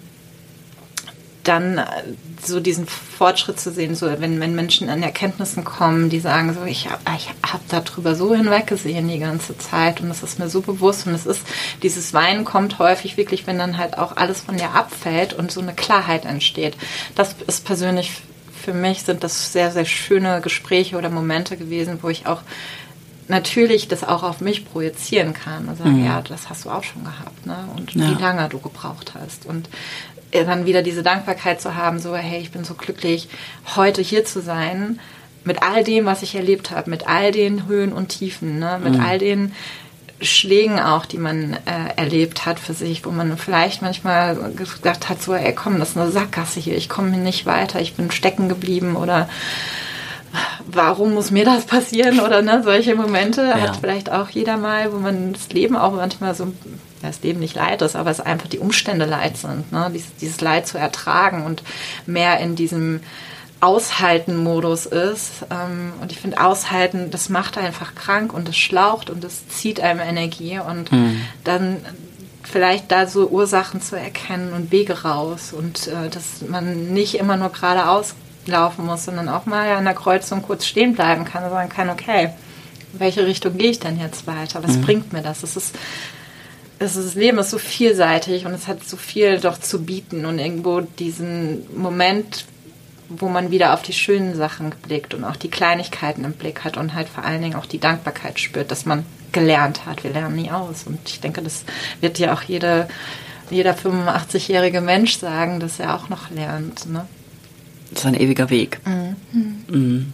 dann so diesen Fortschritt zu sehen, so wenn, wenn Menschen an Erkenntnissen kommen, die sagen so, ich habe ich hab darüber so hinweggesehen die ganze Zeit und es ist mir so bewusst und es ist, dieses Weinen kommt häufig wirklich, wenn dann halt auch alles von dir abfällt und so eine Klarheit entsteht. Das ist persönlich für mich, sind das sehr, sehr schöne Gespräche oder Momente gewesen, wo ich auch natürlich das auch auf mich projizieren kann und sagen, mhm. ja, das hast du auch schon gehabt, ne? Und ja. wie lange du gebraucht hast und dann wieder diese Dankbarkeit zu haben, so, hey, ich bin so glücklich, heute hier zu sein, mit all dem, was ich erlebt habe, mit all den Höhen und Tiefen, ne? Mit mhm. all den Schlägen auch, die man äh, erlebt hat für sich, wo man vielleicht manchmal gedacht hat, so, ey, komm, das ist eine Sackgasse hier, ich komme hier nicht weiter, ich bin stecken geblieben oder warum muss mir das passieren oder ne, solche Momente ja. hat vielleicht auch jeder mal, wo man das Leben auch manchmal so, das Leben nicht Leid ist, aber es einfach die Umstände Leid sind, ne? Dies, dieses Leid zu ertragen und mehr in diesem Aushalten-Modus ist. Ähm, und ich finde, Aushalten, das macht einfach krank und das schlaucht und das zieht einem Energie und mhm. dann vielleicht da so Ursachen zu erkennen und Wege raus und äh, dass man nicht immer nur geradeaus laufen muss, sondern auch mal an der Kreuzung kurz stehen bleiben kann und sagen kann, okay, in welche Richtung gehe ich denn jetzt weiter? Was mhm. bringt mir das? Es ist, es ist, das Leben ist so vielseitig und es hat so viel doch zu bieten und irgendwo diesen Moment, wo man wieder auf die schönen Sachen blickt und auch die Kleinigkeiten im Blick hat und halt vor allen Dingen auch die Dankbarkeit spürt, dass man gelernt hat. Wir lernen nie aus und ich denke, das wird ja auch jede, jeder fünfundachtzigjährige Mensch sagen, dass er auch noch lernt, ne? Das ist ein ewiger Weg. Mhm. Mhm.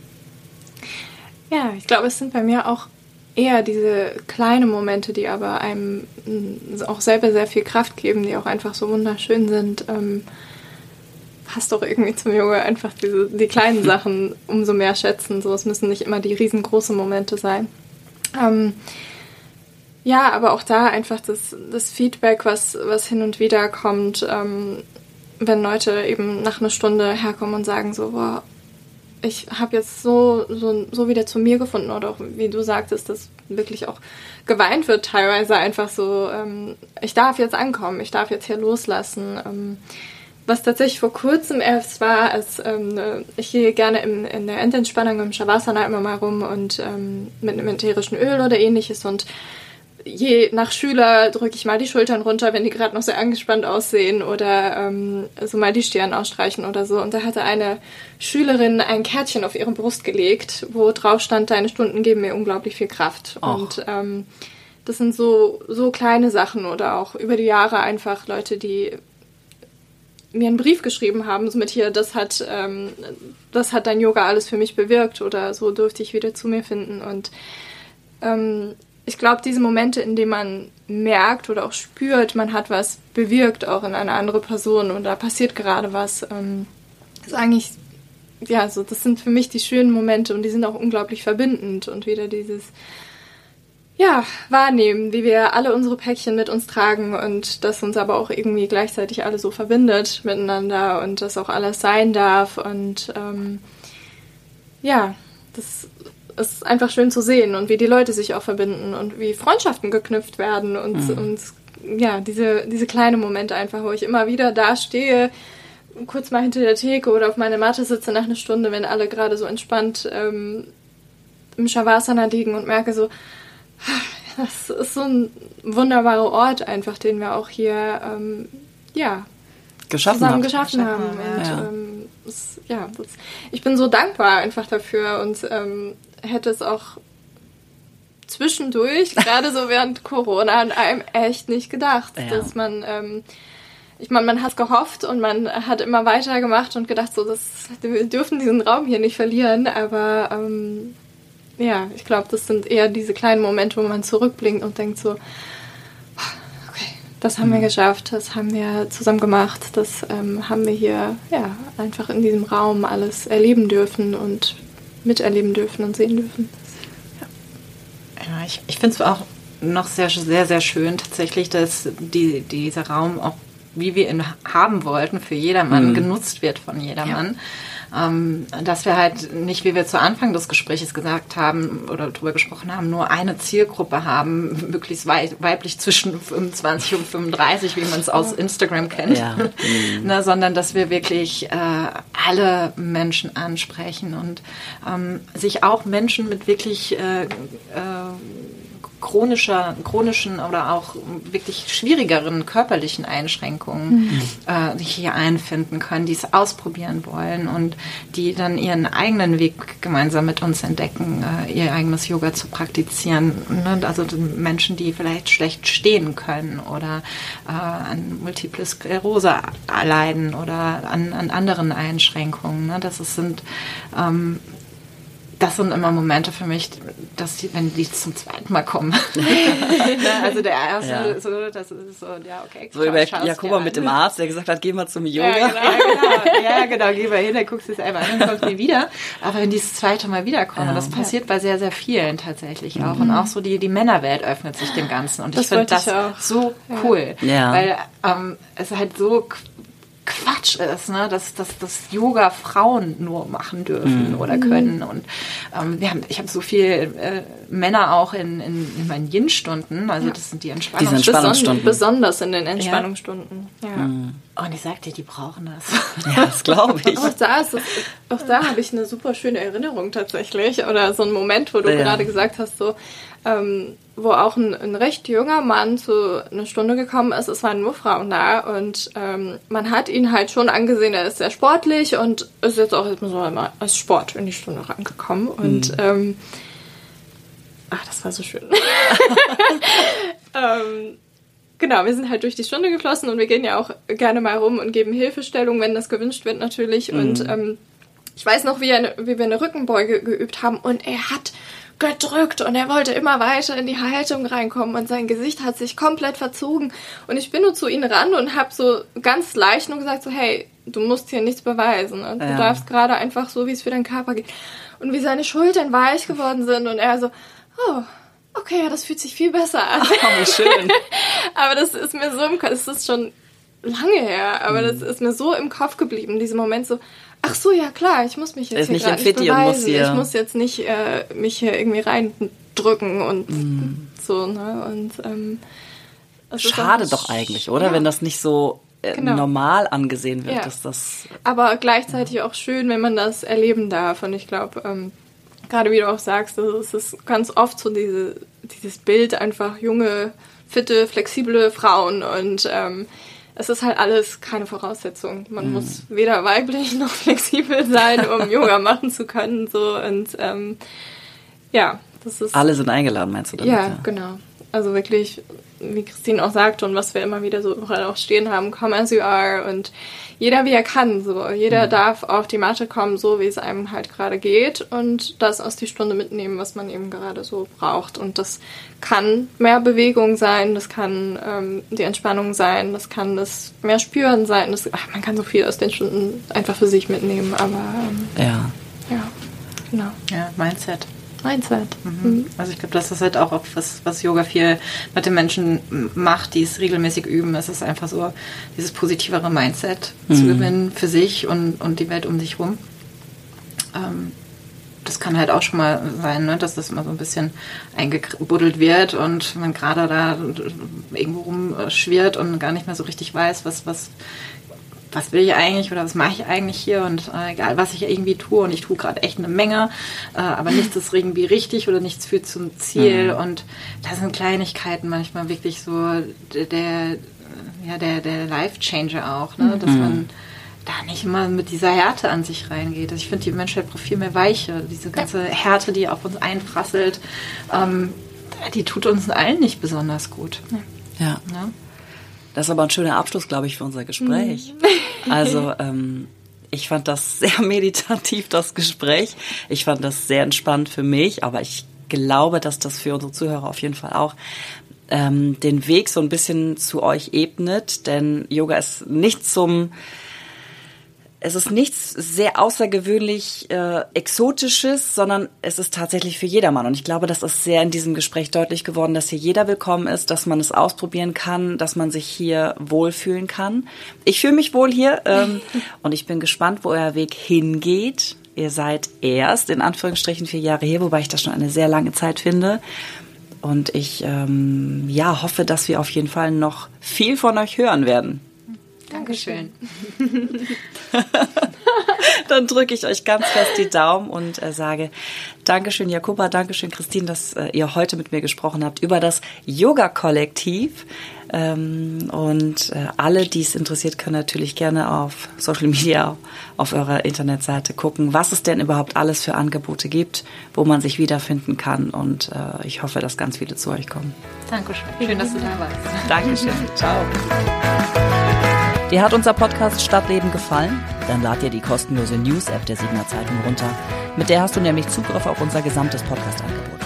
Ja, ich glaube, es sind bei mir auch eher diese kleinen Momente, die aber einem auch selber sehr viel Kraft geben, die auch einfach so wunderschön sind. Ähm, passt doch irgendwie zum Yoga, einfach diese, die kleinen Sachen umso mehr schätzen. So, es müssen nicht immer die riesengroßen Momente sein. Ähm, ja, aber auch da einfach das, das Feedback, was, was hin und wieder kommt, ähm, wenn Leute eben nach einer Stunde herkommen und sagen so, boah, ich habe jetzt so, so, so wieder zu mir gefunden oder auch, wie du sagtest, dass wirklich auch geweint wird teilweise einfach so, ähm, ich darf jetzt ankommen, ich darf jetzt hier loslassen. Ähm, was tatsächlich vor kurzem erst war, als ähm, ich gehe gerne im, in der Endentspannung im Shavasana immer mal rum und ähm, mit einem ätherischen Öl oder ähnliches und je nach Schüler drücke ich mal die Schultern runter, wenn die gerade noch sehr angespannt aussehen oder ähm, so mal die Stirn ausstreichen oder so. Und da hatte eine Schülerin ein Kärtchen auf ihre Brust gelegt, wo drauf stand, deine Stunden geben mir unglaublich viel Kraft. Och. Und ähm, das sind so, so kleine Sachen oder auch über die Jahre einfach Leute, die mir einen Brief geschrieben haben, so mit hier, das hat, ähm, das hat dein Yoga alles für mich bewirkt oder so durfte ich wieder zu mir finden. Und ähm, ich glaube, diese Momente, in denen man merkt oder auch spürt, man hat was bewirkt, auch in eine andere Person und da passiert gerade was, ähm, ist eigentlich, ja, so, das sind für mich die schönen Momente und die sind auch unglaublich verbindend und wieder dieses, ja, wahrnehmen, wie wir alle unsere Päckchen mit uns tragen und das uns aber auch irgendwie gleichzeitig alle so verbindet miteinander und das auch alles sein darf und ähm, ja, das es ist einfach schön zu sehen und wie die Leute sich auch verbinden und wie Freundschaften geknüpft werden und, mhm. und ja, diese, diese kleinen Momente einfach, wo ich immer wieder da stehe, kurz mal hinter der Theke oder auf meiner Matte sitze nach einer Stunde, wenn alle gerade so entspannt ähm, im Shavasana liegen und merke so, das ist so ein wunderbarer Ort einfach, den wir auch hier, ähm, ja, geschaffen zusammen haben. geschaffen haben. Und, ja. Ähm, das, ja, das, ich bin so dankbar einfach dafür und ähm, hätte es auch zwischendurch, gerade so während Corona, an einem echt nicht gedacht, ja. dass man, ähm, ich meine, man hat gehofft und man hat immer weitergemacht und gedacht, so, das, wir dürfen diesen Raum hier nicht verlieren, aber ähm, ja, ich glaube, das sind eher diese kleinen Momente, wo man zurückblinkt und denkt so, okay, das haben wir geschafft, das haben wir zusammen gemacht, das ähm, haben wir hier ja einfach in diesem Raum alles erleben dürfen und miterleben dürfen und sehen dürfen. Ja, ich, ich finde es auch noch sehr, sehr, sehr schön tatsächlich, dass die, dieser Raum auch, wie wir ihn haben wollten, für jedermann mhm. genutzt wird von jedermann. Ja. Ähm, dass wir halt nicht, wie wir zu Anfang des Gesprächs gesagt haben oder darüber gesprochen haben, nur eine Zielgruppe haben, möglichst wei- weiblich zwischen fünfundzwanzig und fünfunddreißig, wie man es aus Instagram kennt, ja. mhm. ne, sondern dass wir wirklich äh, alle Menschen ansprechen und ähm, sich auch Menschen mit wirklich äh, äh, chronischer, chronischen oder auch wirklich schwierigeren körperlichen Einschränkungen mhm. äh, hier einfinden können, die es ausprobieren wollen und die dann ihren eigenen Weg gemeinsam mit uns entdecken, äh, ihr eigenes Yoga zu praktizieren. Ne? Also Menschen, die vielleicht schlecht stehen können oder äh, an Multiple Sklerose leiden oder an, an anderen Einschränkungen. Ne? Das ist, sind ähm, Das sind immer Momente für mich, dass die, wenn die zum zweiten Mal kommen. Also der erste, ja. so, das ist so, ja, okay. So über Jakoba mit dem Arzt, der gesagt hat, geh mal zum Yoga. Ja, genau, ja, genau, ja, genau, geh mal hin, dann guckst du es einmal an und kommst nie wieder. Aber wenn die das zweite Mal wiederkommen, ja. das passiert bei sehr, sehr vielen tatsächlich auch. Mhm. Und auch so die, die Männerwelt öffnet sich dem Ganzen. Und das ich finde das ich so cool. Ja. Weil ähm, es halt so Quatsch ist, ne, dass, dass, dass Yoga Frauen nur machen dürfen mhm. oder können. Und ähm, wir haben, ich habe so viele äh, Männer auch in, in, in meinen Yin-Stunden, also ja. das sind die Entspannungsstunden. Diese Entspannungsstunden. Besonders in den Entspannungsstunden. Ja. Ja. Mhm. Und ich sagte, die brauchen das. Ja, das glaube ich. Auch da, ist es, auch da habe ich eine super schöne Erinnerung tatsächlich. Oder so einen Moment, wo du ja. gerade gesagt hast, so ähm, wo auch ein, ein recht junger Mann zu einer Stunde gekommen ist. Es waren nur Frauen da und ähm, man hat ihn halt schon angesehen, er ist sehr sportlich und ist jetzt auch so immer als Sport in die Stunde rangekommen. Und mhm. ähm, ach, das war so schön. ähm, Genau, wir sind halt durch die Stunde geflossen und wir gehen ja auch gerne mal rum und geben Hilfestellung, wenn das gewünscht wird natürlich. Mhm. Und ähm, ich weiß noch, wie, eine, wie wir eine Rückenbeuge geübt haben und er hat gedrückt und er wollte immer weiter in die Haltung reinkommen und sein Gesicht hat sich komplett verzogen. Und ich bin nur zu ihm ran und habe so ganz leicht nur gesagt, so hey, du musst hier nichts beweisen. Und ja. du darfst gerade einfach so, wie es für deinen Körper geht. Und wie seine Schultern weich geworden sind und er so, oh, okay, ja, das fühlt sich viel besser an. Oh, wie schön. Aber das ist mir so im Kopf, das ist schon lange her, aber mhm. das ist mir so im Kopf geblieben, dieser Moment so, ach so, ja klar, ich muss mich jetzt hier gerade nicht beweisen. Muss hier. Ich muss jetzt nicht äh, mich hier irgendwie reindrücken und mhm. so, ne? Und ähm, schade doch eigentlich, oder? Ja. Wenn das nicht so äh, genau. normal angesehen wird, ja. dass das... Aber gleichzeitig ja. auch schön, wenn man das erleben darf. Und ich glaube, ähm, gerade wie du auch sagst, es ist ganz oft so diese, dieses Bild, einfach junge, fitte, flexible Frauen und ähm, es ist halt alles keine Voraussetzung. Man mhm. muss weder weiblich noch flexibel sein, um Yoga machen zu können. So. Und ähm, ja, das ist... Alle sind eingeladen, meinst du damit? Ja, ja, genau. Also wirklich, wie Christine auch sagte und was wir immer wieder so auch stehen haben, come as you are und jeder wie er kann. So. Jeder mhm. darf auf die Matte kommen, so wie es einem halt gerade geht und das aus die Stunde mitnehmen, was man eben gerade so braucht. Und das kann mehr Bewegung sein, das kann ähm, die Entspannung sein, das kann das mehr Spüren sein. Das, ach, man kann so viel aus den Stunden einfach für sich mitnehmen, aber ähm, ja. ja, genau. Ja, Mindset. Mindset. Mhm. Also ich glaube, das ist halt auch was, was Yoga viel mit den Menschen macht, die es regelmäßig üben. Es ist einfach so, dieses positivere Mindset mhm. zu gewinnen für sich und, und die Welt um sich rum. Ähm, das kann halt auch schon mal sein, ne, dass das immer so ein bisschen eingebuddelt wird und man gerade da irgendwo rumschwirrt und gar nicht mehr so richtig weiß, was, was was will ich eigentlich oder was mache ich eigentlich hier und äh, egal, was ich irgendwie tue und ich tue gerade echt eine Menge, äh, aber nichts ist irgendwie richtig oder nichts führt zum Ziel mhm. und das sind Kleinigkeiten manchmal wirklich so der, der ja, der, der Life-Changer auch, ne? Dass mhm. man da nicht immer mit dieser Härte an sich reingeht. Also ich finde, die Menschheit braucht viel mehr Weiche. Diese ganze Härte, die auf uns einprasselt, ähm, die tut uns allen nicht besonders gut. Ja. ja. Das ist aber ein schöner Abschluss, glaube ich, für unser Gespräch. Mhm. Also ähm, ich fand das sehr meditativ, das Gespräch. Ich fand das sehr entspannt für mich, aber ich glaube, dass das für unsere Zuhörer auf jeden Fall auch ähm, den Weg so ein bisschen zu euch ebnet. Denn Yoga ist nicht zum... Es ist nichts sehr außergewöhnlich äh, Exotisches, sondern es ist tatsächlich für jedermann. Und ich glaube, das ist sehr in diesem Gespräch deutlich geworden, dass hier jeder willkommen ist, dass man es ausprobieren kann, dass man sich hier wohlfühlen kann. Ich fühle mich wohl hier ähm, und ich bin gespannt, wo euer Weg hingeht. Ihr seid erst, in Anführungsstrichen, vier Jahre hier, wobei ich das schon eine sehr lange Zeit finde. Und ich ähm, ja, hoffe, dass wir auf jeden Fall noch viel von euch hören werden. Dankeschön. Dann drücke ich euch ganz fest die Daumen und äh, sage Dankeschön, Jakoba, Dankeschön, Christine, dass äh, ihr heute mit mir gesprochen habt über das Yoga-Kollektiv. Ähm, und äh, alle, die es interessiert, können natürlich gerne auf Social Media, auf eurer Internetseite gucken, was es denn überhaupt alles für Angebote gibt, wo man sich wiederfinden kann. Und äh, ich hoffe, dass ganz viele zu euch kommen. Dankeschön. Schön, dass du da warst. Dankeschön. Ciao. Dir hat unser Podcast Stadtleben gefallen? Dann lad dir die kostenlose News-App der Siegener Zeitung runter. Mit der hast du nämlich Zugriff auf unser gesamtes Podcast-Angebot.